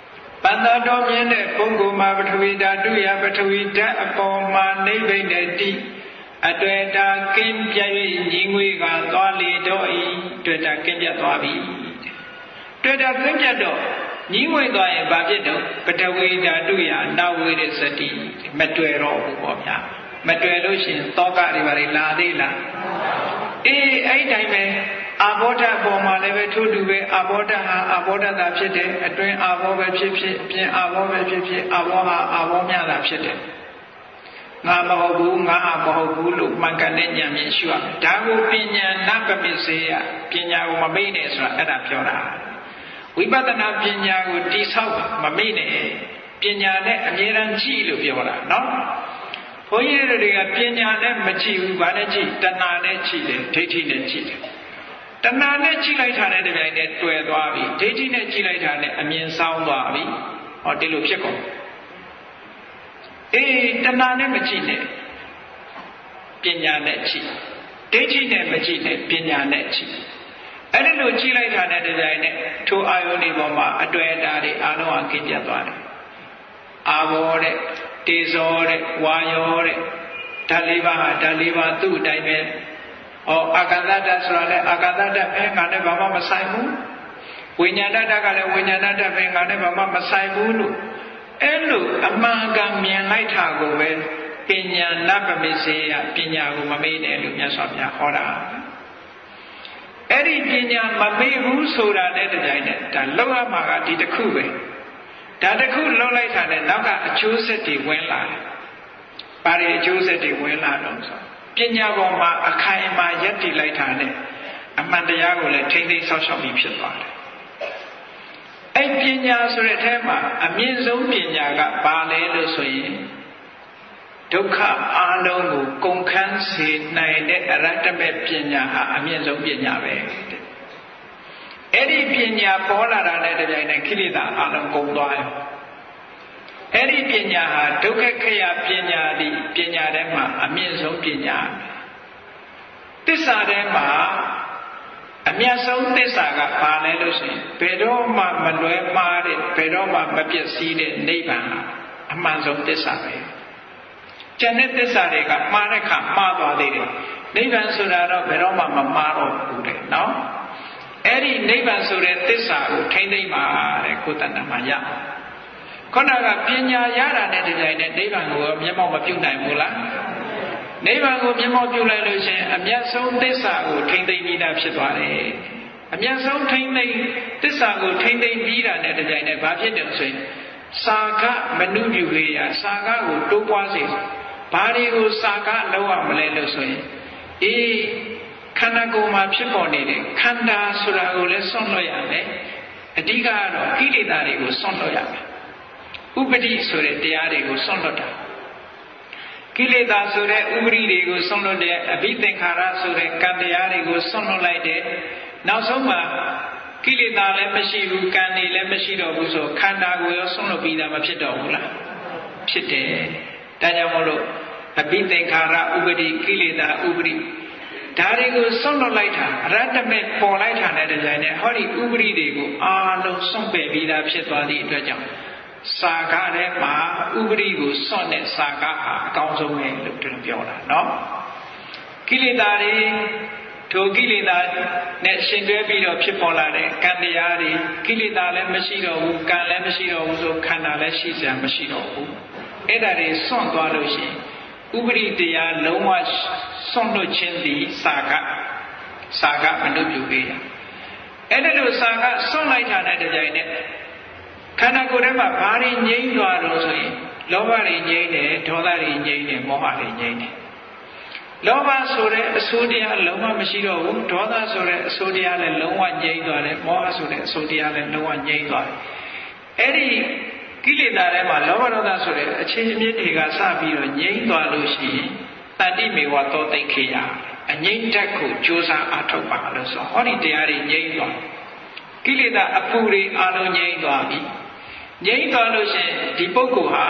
ပန္တာတော်မြင်တဲ့ပုဂ္ဂိုလ်မှာပထဝီဓာတုယပထဝီဓာတ်အပေါ်မှာနိဗ္ဗိတ်တဲ့တိအတွေ့အတာကင်းပြည့်ညီငွေကသွားလေတော့ဤတွေ့တာကင်းပြတ်သွားပြီတွေ့တာကင်းပြတ်တော့ညီငွေသွားရင်ဘာဖြစ်တော့ပထဝီဓာတုယနာဝိရစတိမတွေ့တော့ဘူးပေါ့ဗျာမတွေ့လို့ရှိရင်တောကတွေပါလေလာသေးလားအေးအဲ့တိုင်းပဲအာဘောဓပေါ်မှာလည်းပဲထို့တူပဲအာဘောဓဟာအာဘောဓတာဖြစ်တယ်အတွင်းအာဘောပဲဖြစ်ဖြစ်ပြင်အာဘောပဲဖြစ်ဖြစ်အာဘောဟာအာဘောမြတာဖြစ်တယ်ငါမဟုတ်ဘူးငါဟာမဟုတ်ဘူးလို့မှန်ကန်တဲ့ဉာဏ်မြင်ရှိရမယ်ဒါကိုပညာနာပမစ္စေယပညာကိုမမေ့နဲ့ဆိုတာအဲ့ဒါပြောတာဝိပဿနာပညာကိုတိဆောက်မမေ့နဲ့ပညာနဲ့အမြဲတမ်းကြည့်လို့ပြောတာနော်ဘုန်းကြီးတွေကပညာနဲ့မကြည့်ဘူးဘာနဲ့ကြည့်တဏှာနဲ့ကြည့်တယ်ဒိဋ္ဌိနဲ့ကြည့်တယ်တဏှာနဲ့ကြည့်လိုက်တာနဲ့တပြိုင်တည်းတွေ့သွားပြီဒိဋ္ဌိနဲ့ကြည့်လိုက်တာနဲ့အမြင်ဆောင်သွားပြီဟောဒီလိုဖြစ်ကုန်အေးတဏှာနဲ့မကြည့်နဲ့ပညာနဲ့ကြည့်ဒိဋ္ဌိနဲ့မကြည့်နဲ့ပညာနဲ့ကြည့်အဲ့ဒီလိုကြည့်လိုက်တာနဲ့တပြိုင်တည်းထိုအာယုန်ဒီပေါ်မှာအတွေ့အတာတွေအလုံးအကင်းပြတ်သွားတယ်အာဘောတဲ့တေဇောတဲ့ဝါယောတဲ့ဓာတ်လေးပါးဟာဓာတ်လေးပါးသူ့အတိုင်းပဲဩအာကာသတ္တဆိုတာလည်းအာကာသတ္တပဲငါနဲ့ဘာမှမဆိုင်ဘူးဝိညာဏတ္တကလည်းဝိညာဏတ္တပဲငါနဲ့ဘာမှမဆိုင်ဘူးလို့အဲ့လိုအမှန်ကန်မြင်လိုက်တာကိုပဲပညာနာပမစ္စေယပညာကိုမမေ့နဲ့လို့မြတ်စွာဘုရားဟောတာအဲ့ဒီပညာမမေ့ဘူးဆိုတာနဲ့တပြိုင်နက်ဒါလောက်ရမှာကဒီတစ်ခုပဲဒါတစ်ခုလောက်လိုက်တာနဲ့နောက်ကအကျိုးဆက်တွေဝင်လာတယ်။ဘာတွေအကျိုးဆက်တွေဝင်လာတော့ဆိုပညာပေါ်မှာအခိုင်အမာယက်တည်လိုက်တာနဲ့အမှန်တရားကိုလည်းထိမ့်သိမ်းဆောက်ရှောက်ပြီးဖြစ်သွားတယ်။အဲ့ပညာဆိုတဲ့အထဲမှာအမြင့်ဆုံးပညာကဘာလဲလို့ဆိုရင်ဒုက္ခအလုံးကိုကုန်ခန်းစေနိုင်တဲ့အရတ္တမေပညာဟာအမြင့်ဆုံးပညာပဲတဲ့။အဲ့ဒီပညာပေါ်လာတာနဲ့တပြိုင်နက်ခိလေသာအလုံးကုန်သွားရောအဲ့ဒီပညာဟာဒုက္ခခယပညာဒီပညာထဲမှာအမြင့်ဆုံးပညာသစ္စာထဲမှာအမြတ်ဆုံးသစ္စာကဘာလဲလို့ဆိုရင်ဘယ်တော့မှမလွဲမှားတဲ့ဘယ်တော့မှမပြည့်စည်တဲ့နိဗ္ဗာန်အမှန်ဆုံးသစ္စာပဲကျန်တဲ့သစ္စာတွေကမှားတဲ့ခါမှားသွားသေးတယ်နိဗ္ဗာန်ဆိုတာတော့ဘယ်တော့မှမမှားတော့ဘူးတဲ့နော်အဲ့ဒီနိဗ္ဗာန်ဆိုတဲ့သစ္စာကိုထိမ့်သိမ့်ပါတဲ့ကိုယ်တဏ္ဍာမှာရခုနကပညာရတာနဲ့တကြိုင်နဲ့နိဗ္ဗာန်ကိုမျက်မှောက်မပြုနိုင်ဘူးလားနိဗ္ဗာန်ကိုမျက်မှောက်ပြုလိုက်လို့ရှင်အမြတ်ဆုံးသစ္စာကိုထိမ့်သိမ့်ပြီးသားဖြစ်သွားတယ်အမြတ်ဆုံးထိမ့်သိမ့်သစ္စာကိုထိမ့်သိမ့်ပြီးတာနဲ့တကြိုင်နဲ့ဘာဖြစ်တယ်ဆိုရင်စာကမနုပြုလေရစာကကိုတိုးပွားစေဘာတွေကိုစာကလောက်ရမလဲလို့ဆိုရင်အေးခန္ဓာကိုယ်မှာဖြစ်ပေါ်နေတဲ့ခန္ဓာဆိုတာကိုလည်းစွန့်လွတ်ရမယ်အဓိကကတော့ကိလေသာတွေကိုစွန့်လွတ်ရမယ်ဥပတိဆိုတဲ့တရားတွေကိုစွန့်လွတ်တာကိလေသာဆိုတဲ့ဥပတိတွေကိုစွန့်လွတ်တဲ့အဘိသင်္ခါရဆိုတဲ့ကံတရားတွေကိုစွန့်လွတ်လိုက်တဲ့နောက်ဆုံးမှာကိလေသာလည်းမရှိဘူးကံတွေလည်းမရှိတော့ဘူးဆိုခန္ဓာကိုရောစွန့်လွတ်ပြီးသားမဖြစ်တော့ဘူးလားဖြစ်တယ်ဒါကြောင့်မို့လို့အဘိသင်္ခါရဥပတိကိလေသာဥပတိဒါတွေကိုစွန့်လွတ်လိုက်တာအရတ္တမေပေါ်လိုက်တာနဲ့တကြိုင်နဲ့ဟောဒီဥပတိတွေကိုအားလုံးစွန့်ပယ်ပြီးသားဖြစ်သွားသည့်အတွက်ကြောင့်စာကထဲမှာဥပတိကိုစွန့်တဲ့စာကဟာအကောင်းဆုံးပဲလို့သူတို့ပြောတာနော်ကိလေသာတွေထိုကိလေသာနဲ့ရှင်တွဲပြီးတော့ဖြစ်ပေါ်လာတဲ့ကံတရားတွေကိလေသာလည်းမရှိတော့ဘူးကံလည်းမရှိတော့ဘူးဆိုခန္ဓာလည်းရှိစရာမရှိတော့ဘူးအဲ့ဒါတွေစွန့်သွားလို့ရှိရင်ဥပရိတရားလုံးဝစွန့်လွတ်ခြင်းသည်စာကစာကမနုပြုပေးတာအဲ့ဒါလို့စာကစွန့်လိုက်တာနဲ့တပြိုင်နက်ခန္ဓာကိုယ်ထဲမှာဘာတွေငြိမ်းသွားတော့ဆိုရင်လောဘတွေငြိမ်းတယ်ဒေါသတွေငြိမ်းတယ်မောဟတွေငြိမ်းတယ်လောဘဆိုတဲ့အဆိုးတရားလုံးဝမရှိတော့ဘူးဒေါသဆိုတဲ့အဆိုးတရားလည်းလုံးဝငြိမ်းသွားတယ်မောဟဆိုတဲ့အဆိုးတရားလည်းလုံးဝငြိမ်းသွားတယ်အဲ့ဒီကိလေသာထဲမှာလောဘဒေါသဆိုတဲ့အခြေအမြစ်တွေကစပြီးတော့ငြိမ်းသွားလို့ရှိရင်တတိမေဝသောသိခေယအငြိမ့်တက်ကိုကြိုးစားအားထုတ်ပါလို့ဆိုဟောဒီတရားတွေငြိမ်းသွားကိလေသာအပူတွေအလုံးငြိမ်းသွားပြီငြိမ်းသွားလို့ရှိရင်ဒီပုဂ္ဂိုလ်ဟာ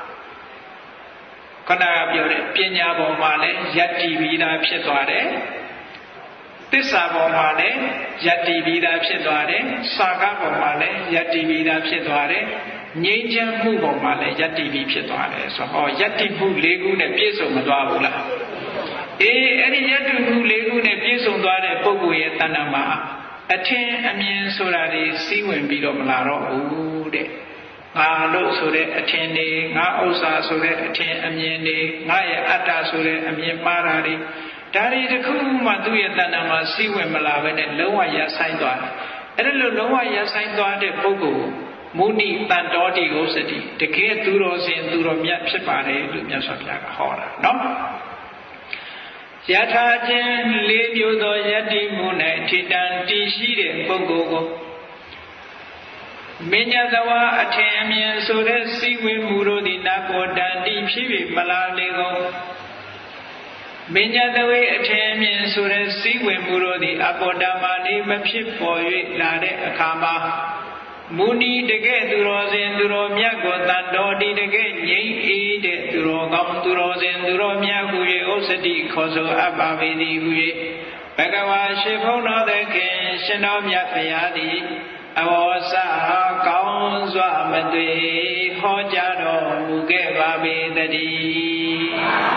ခဏကပြောတဲ့ပညာပေါ်မှာလည်းယတ္တိပြီးသားဖြစ်သွားတယ်သစ္စာပေါ်မှာလည်းယတ္တိပြီးသားဖြစ်သွားတယ်စာကပေါ်မှာလည်းယတ္တိပြီးသားဖြစ်သွားတယ်ငြိမ်းချမ်းမှုပေါ်မှာလည်းယက်တိပြီးဖြစ်သွားတယ်ဆိုတော့ယက်တိမှုလေးခုနဲ့ပြည့်စုံမသွားဘူးလားအေးအဲ့ဒီယက်တိမှုလေးခုနဲ့ပြည့်စုံသွားတဲ့ပုဂ္ဂိုလ်ရဲ့တဏ္ဍာမှာအထင်အမြင်ဆိုတာတွေစီးဝင်ပြီးတော့မလာတော့ဘူးတဲ့ငါလို့ဆိုတဲ့အထင်တွေငါဥစ္စာဆိုတဲ့အထင်အမြင်တွေငါရဲ့အတ္တဆိုတဲ့အမြင်မှားတာတွေဒါတွေတခုမှသူ့ရဲ့တဏ္ဍာမှာစီးဝင်မလာဘဲနဲ့လုံးဝရပ်ဆိုင်သွားတယ်အဲ့ဒါလို့လုံးဝရပ်ဆိုင်သွားတဲ့ပုဂ္ဂိုလ်မုဏိတန်တော်တိဥစ္စတိတကယ်သူတော်စင်သူတော်မြတ်ဖြစ်ပါတယ်လို့မြတ်စွာဘုရားကဟောတာနော်ယထာချင်းလေးမျိုးသောယတ္တိမှု၌ထိတံတည်ရှိတဲ့ပုဂ္ဂိုလ်ကိုမဉ္ဇသဝအထင်အမြင်ဆိုတဲ့စီဝေမှုတို့သည်နာဘောတန်တိဖြစ်ပြီးမလားလေကုန်မဉ္ဇသဝေအထင်အမြင်ဆိုတဲ့စီဝေမှုတို့သည်အဘောတမာနေမဖြစ်ပေါ်၍လာတဲ့အခါမှာမုဏီတကယ်သူတော်စင်သူတော်မြတ်ကိုတန်တော်ဒီတကယ်ငြိမ့်အေးတဲ့သူတော်ကောင်းသူတော်စင်သူတော်မြတ်ကို၍ဥစ္စတိခေါ်ဆိုအပ်ပါပေသည်ဟု၍ဘဂဝါရှင်ဘုန်းတော်သခင်ရှင်တော်မြတ်ဘုရားသည်အဝေါစကောင်းစွာမသွေဟောကြားတော်မူခဲ့ပါပေတည်း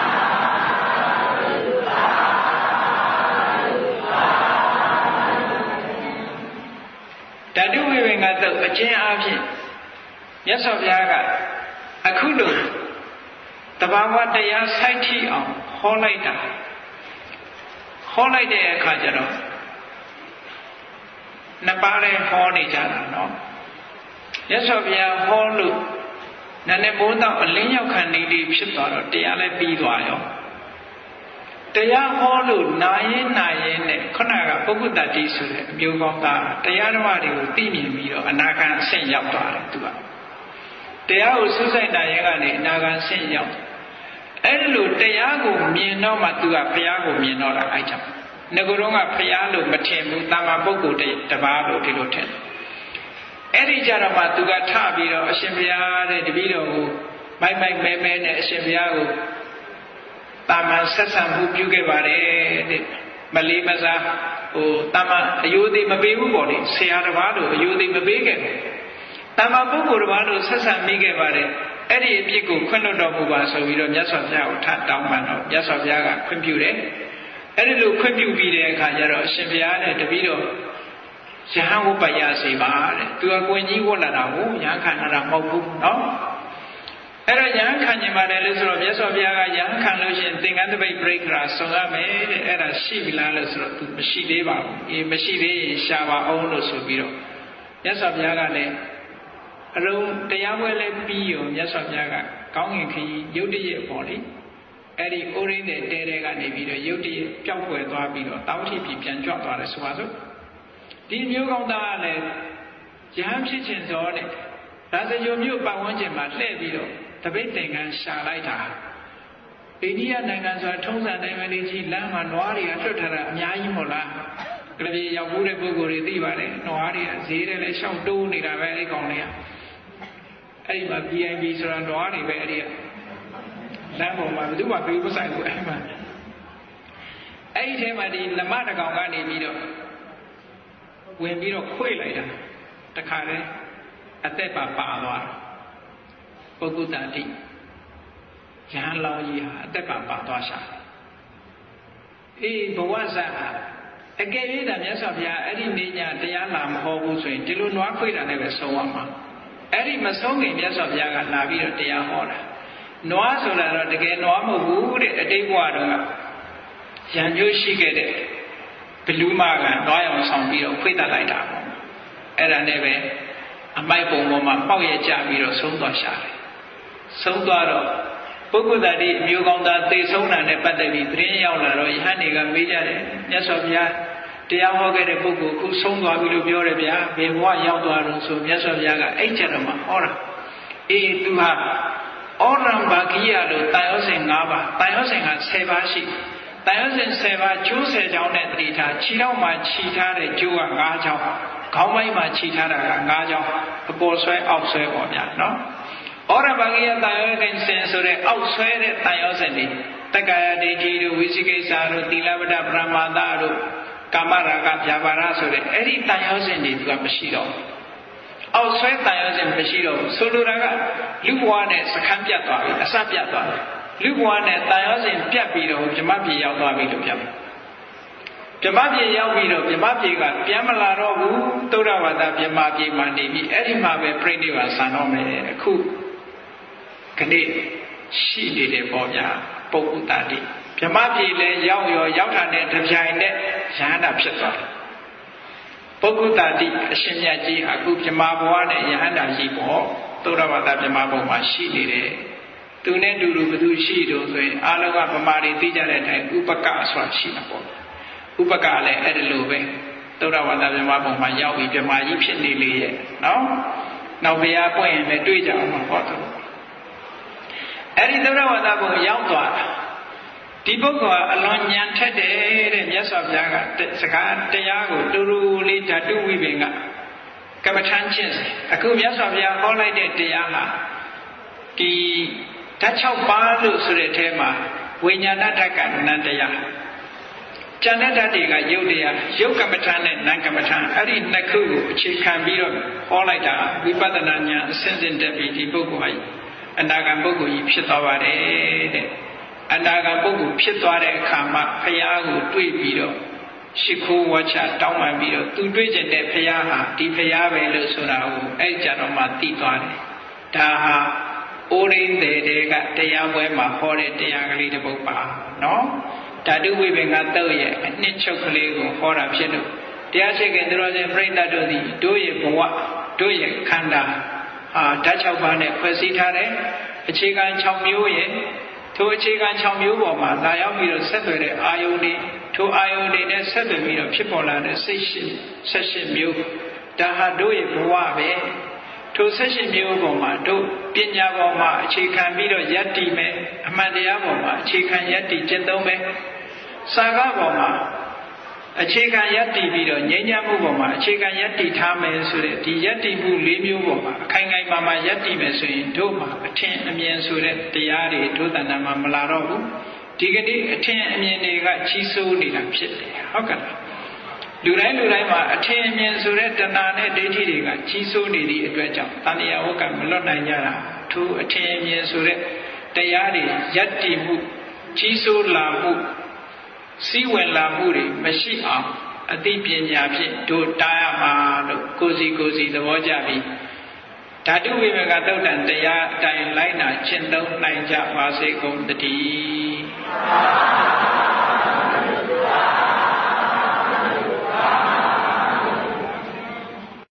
ဓာတုဝိဝေငါတုတ်အကျဉ်းအားဖြင့်မြတ်စွာဘုရားကအခုလိုတဘာဝတရားစိုက်ထိအောင်ဟောလိုက်တာဟောလိုက်တဲ့အခါကျတော့နှစ်ပါးလည်းဟောနေကြတာနော်မြတ်စွာဘုရားဟောလို့နာနဲ့ဘိုးတော်အလင်းရောက်ခံနေပြီဖြစ်သွားတော့တရားလည်းပြီးသွားရောတရားဟောလို့နာရင်နာရင်နဲ့ခုနကပုဂ္ဂုတ္တတိဆိုတဲ့အမျိုးကောင်းသားတရားဓမ္မတွေကိုသိမြင်ပြီးတော့အနာဂတ်အဆင့်ရောက်သွားတယ်သူကတရားကိုစွဆိုင်နာရင်ကနေအနာဂတ်အဆင့်ရောက်အဲ့ဒီလိုတရားကိုမြင်တော့မှသူကဘုရားကိုမြင်တော့တာအဲ့ကြောင့်ငကိုယ်တော့ကဘုရားလို့မထင်ဘူးတာမပုဂ္ဂိုလ်တစ်ပါးလို့ဒီလိုထင်အဲ့ဒီကြတော့မှသူကထပြီးတော့အရှင်ဘုရားတဲ့တပည့်တော်ကိုမိုက်မိုက်မဲမဲနဲ့အရှင်ဘုရားကိုတာမန်ဆက်ဆံမှုပြုခဲ့ပါတယ်တဲ့မလေးမစားဟိုတာမန်အယိုသေးမပေးဘူးပေါ့လေဆရာတစ်ပါးတို့အယိုသေးမပေးခဲ့ဘူးတာမန်ပုဂ္ဂိုလ်တစ်ပါးတို့ဆက်ဆံမိခဲ့ပါတယ်အဲ့ဒီအဖြစ်ကိုခွင့်လွှတ်တော်မူပါဆိုပြီးတော့မြတ်စွာဘုရားကိုထတောင်းပန်တော့မြတ်စွာဘုရားကခွင့်ပြုတယ်အဲ့ဒီလိုခွင့်ပြုပြီးတဲ့အခါကျတော့အရှင်ဘုရားနဲ့တပည့်တော်ယဟန်ဝပ္ပယစေပါတဲ့သူကကိုင်ကြီးဝတ်လာတာကိုယဟန်ခံလာတာမဟုတ်ဘူးနော်အဲ့တော့ယဟန်ခံခြင်းပါတယ်လို့ဆိုတော့မြတ်စွာဘုရားကယဟန်ခံလို့ရှိရင်သင်္ကန်းတပိတ်ပြိခရာဆုံးရမယ်တဲ့အဲ့ဒါရှိပြီလားလို့ဆိုတော့သူမရှိသေးပါဘူးအေးမရှိသေးရင်ရှာပါအောင်လို့ဆိုပြီးတော့မြတ်စွာဘုရားကလည်းအလုံးတရားပွဲလည်းပြီးရောမြတ်စွာဘုရားကကောင်းငင်ခရီးရုတ်တရက်ပေါ့လေအဲ့ဒီအိုရင်းတဲ့တဲတဲကနေပြီးတော့ရုတ်တရက်ပျောက်ကွယ်သွားပြီးတော့တောင်းထိပြီးပြန်ကြွသွားတယ်ဆိုပါစို့ဒီမျိုးကောင်းသားကလည်းယဟန်ဖြစ်ခြင်းသောတဲ့ဒါစကြိုမျိုးပတ်ဝန်းကျင်မှာလှည့်ပြီးတော့တပိတ်သင်္ကန်းရှာလိုက်တာအိန္ဒိယနိုင်ငံဆိုတာထုံးစံတိုင်းပဲလေးကြီးလမ်းမှာနွားတွေကလွတ်ထားတာအများကြီးမဟုတ်လားကလေးပြေရောက်ဘူးတဲ့ပုဂ္ဂိုလ်တွေသိပါတယ်နွားတွေကဈေးတွေလည်းရှောက်တိုးနေတာပဲအဲ့ကောင်တွေကအဲ့ဒီမှာ ဗီ အိုင် ပီ ဆိုတာနွားတွေပဲအဲ့ဒီကလမ်းပေါ်မှာဘယ်သူမှပြေးမဆိုင်ဘူးအဲ့မှာအဲ့ဒီထဲမှာဒီလမတကောင်ကနေပြီးတော့ဝင်ပြီးတော့ခွေလိုက်တာတခါလဲအသက်ပါပါသွားပုဂ္ဂုတ္တတိယဟန်လောင်းကြီးဟာအသက်ပါပါသွားရှာအေးဘဝဇာအကယ်၍သာမြတ်စွာဘုရားအဲ့ဒီနေညာတရားလာမဟောဘူးဆိုရင်ဒီလိုနွားခွေတာနဲ့ပဲဆုံးရမှာအဲ့ဒီမဆုံးခင်မြတ်စွာဘုရားကလာပြီးတော့တရားဟောတာနွားဆိုတာတော့တကယ်နွားမဟုတ်ဘူးတဲ့အတိတ်ဘဝတော့ရံမျိုးရှိခဲ့တဲ့ဘလူးမကနွားရောင်ဆောင်ပြီးတော့ခွေတတ်လိုက်တာပေါ့အဲ့ဒါနဲ့ပဲအမိုက်ပုံပေါ်မှာပေါက်ရကြပြီးတော့ဆုံးသွားရှာတယ်ဆုံးသွားတော့ပုဂ္ဂုတ္တတိအမျိုးကောင်းသားသေဆုံးတာနဲ့ပတ်သက်ပြီးသတင်းရောက်လာတော့ယဟန်တွေကမေးကြတယ်မြတ်စွာဘုရားတရားဟောခဲ့တဲ့ပုဂ္ဂိုလ်အခုဆုံးသွားပြီလို့ပြောတယ်ဗျာဘယ်ဘဝရောက်သွားတော့ဆိုမြတ်စွာဘုရားကအဲ့ကျတော့မှဟောတာအေးသူဟာဩရံဘာကိယလို့တာယောစဉ်၅ပါးတာယောစဉ်က၁၀ပါးရှိတာယောစဉ်၁၀ပါးကျိုး၁၀ချောင်းနဲ့တတိထားခြေထောက်မှာခြိထားတဲ့ကျိုးက၅ချောင်းခေါင်းပိုင်းမှာခြိထားတာက၅ချောင်းအပေါ်ဆွဲအောက်ဆွဲပေါ့ဗျာနော်ဩရဘာဂိယတာယောစဉ်ဆိုတဲ့အောက်ဆွဲတဲ့တာယောစဉ်တွေတက္ကရာဒိဋ္ဌိတို့ဝိသိကိစ္စတို့သီလဝတ္တပရမတ္တတို့ကာမရာဂဗျာပါဒဆိုတဲ့အဲ့ဒီတာယောစဉ်တွေသူကမရှိတော့ဩအောက်ဆွဲတန်ရောစဉ်မရှိတော့ဘူးဆိုလိုတာကလူဘဝနဲ့စခန်းပြတ်သွားပြီအစပြတ်သွားတယ်လူဘဝနဲ့တန်ရောစဉ်ပြတ်ပြီးတော့ဗြဟ္မပြေရောက်သွားပြီလို့ပြောတယ်ဗြဟ္မပြေရောက်ပြီးတော့ဗြဟ္မပြေကပြန်မလာတော့ဘူးသုဒ္ဓဝါဒဗြဟ္မပြေမှာနေပြီးအဲ့ဒီမှာပဲပြိဋိဘံဆံတော့မယ်အခုခဏရှိနေတယ်ပေါ့ဗျာပုဂ္ဂုတတိဗြဟ္မပြေလည်းရောက်ရောရောက်တာနဲ့တပြိုင်နက်ရဟန္တာဖြစ်သွားတယ်ပုဂ္ဂုတတိအရှင်မြတ်ကြီးအခုဗြဟ္မာဘဝနဲ့ယဟန္တာကြီးပေါ့သုဒ္ဓဝါဒဗြဟ္မာဘုံမှာရှိနေတယ်သူနဲ့တူတူဘသူရှိတော့ဆိုရင်အာလောကဗမာတွေသိကြတဲ့အတိုင်းဥပကဆိုတာရှိမှာပေါ့ဥပကလည်းအဲ့ဒီလိုပဲသုဒ္ဓဝါဒဗြဟ္မာဘုံမှာရောက်ပြီးဗြဟ္မာကြီးဖြစ်နေလေရဲ့နော်နောက်ဘုရားပွင့်ရင်လည်းတွေ့ကြအောင်မှာပေါ့သူအဲ့ဒီသုဒ္ဓဝါဒဘုံရောက်သွားတာဒီပုဂ္ဂိုလ်ကအလွန်ဉာဏ်ထက်တယ်တဲ့မြတ်စွာဘုရားကစကားတရားကိုတူတူလေးဓာတုဝိပင်ကကမ္မထမ်းကျင့်စေအခုမြတ်စွာဘုရားဟောလိုက်တဲ့တရားဟာဒီဓာတ်၆ပါးလို့ဆိုတဲ့အထဲမှာဝိညာဏဓာတ်ကနံတရားကျန်တဲ့ဓာတ်တွေကယုတ်တရားယုတ်ကမ္မထမ်းနဲ့နံကမ္မထမ်းအဲ့ဒီနှစ်ခုကိုအခြေခံပြီးတော့ဟောလိုက်တာဝိပဿနာဉာဏ်အစဉ်စဉ်တက်ပြီးဒီပုဂ္ဂိုလ်ဟာအနာဂံပုဂ္ဂိုလ်ကြီးဖြစ်သွားပါတယ်တဲ့အနာဂတ်ပုဂ္ဂိုလ်ဖြစ်သွားတဲ့အခါမှာဘုရားကိုတွေ့ပြီးတော့ရှိခိုးဝါချတောင်းပန်ပြီးတော့သူတွေ့ကျင်တဲ့ဘုရားဟာဒီဘုရားပဲလို့ဆိုတာကိုအဲ့ကြတော့မှသိသွားတယ်။ဒါဟာအိုရင်းတဲ့တွေကတရားပွဲမှာဟောတဲ့တရားကလေးတစ်ပုဒ်ပါနော်။ဓာတုဝိပင်ကတုတ်ရဲ့အနှစ်ချုပ်ကလေးကိုဟောတာဖြစ်လို့တရားရှိခင်သူတော်စင်ပြိဋ္ဌာတို့သည်တို့ရဲ့ဘဝတို့ရဲ့ခန္ဓာဟာဓာတ်၆ပါးနဲ့ဖွဲ့စည်းထားတဲ့အခြေခံ၆မျိုးရဲ့ထိုအခြေခံ၆မျိုးပေါ်မှာလာရောက်ပြီးတော့ဆက်သွယ်တဲ့အာယုန်တွေထိုအာယုန်တွေနဲ့ဆက်သွယ်ပြီးတော့ဖြစ်ပေါ်လာတဲ့စိတ်ရှိဆက်ရှိမျိုးဒါဟာတို့ရဲ့ဘဝပဲထိုဆက်ရှိမျိုးပေါ်မှာတို့ပညာပေါ်မှာအခြေခံပြီးတော့ယက်တည်မယ်အမှန်တရားပေါ်မှာအခြေခံယက်တည်ကျင့်သုံးမယ်စာကပေါ်မှာအခြေခံယက်တည်ပြီးတော့ငြိမ်းချမ်းမှုပေါ်မှာအခြေခံယက်တည်ထားမယ်ဆိုတဲ့ဒီယက်တည်မှု၄မျိုးပေါ်မှာအခိုင်အမာမှာယက်တည်မယ်ဆိုရင်တို့မှာအထင်အမြင်ဆိုတဲ့တရားတွေတို့တဏ္ဍာမှာမလာတော့ဘူးဒီကနေ့အထင်အမြင်တွေကကြီးစိုးနေတာဖြစ်တယ်ဟုတ်ကဲ့လူတိုင်းလူတိုင်းမှာအထင်အမြင်ဆိုတဲ့တဏှာနဲ့ဒိဋ္ဌိတွေကကြီးစိုးနေသည့်အတွက်ကြောင့်တဏှာဝကမလွတ်နိုင်ကြတာထိုအထင်အမြင်ဆိုတဲ့တရားတွေယက်တည်မှုကြီးစိုးလာမှုစီးဝင်လာမှုတွေမရှိအောင်အသိပညာဖြင့်တို့တားရမှာလို့ကိုယ်စီကိုယ်စီသဘောကျပြီးဓာတုဝိပင်ကသုတ်တန်တရားအတိုင်းလိုက်နာရှင်းသုံးနိုင်ကြပါစေကုန်တည်း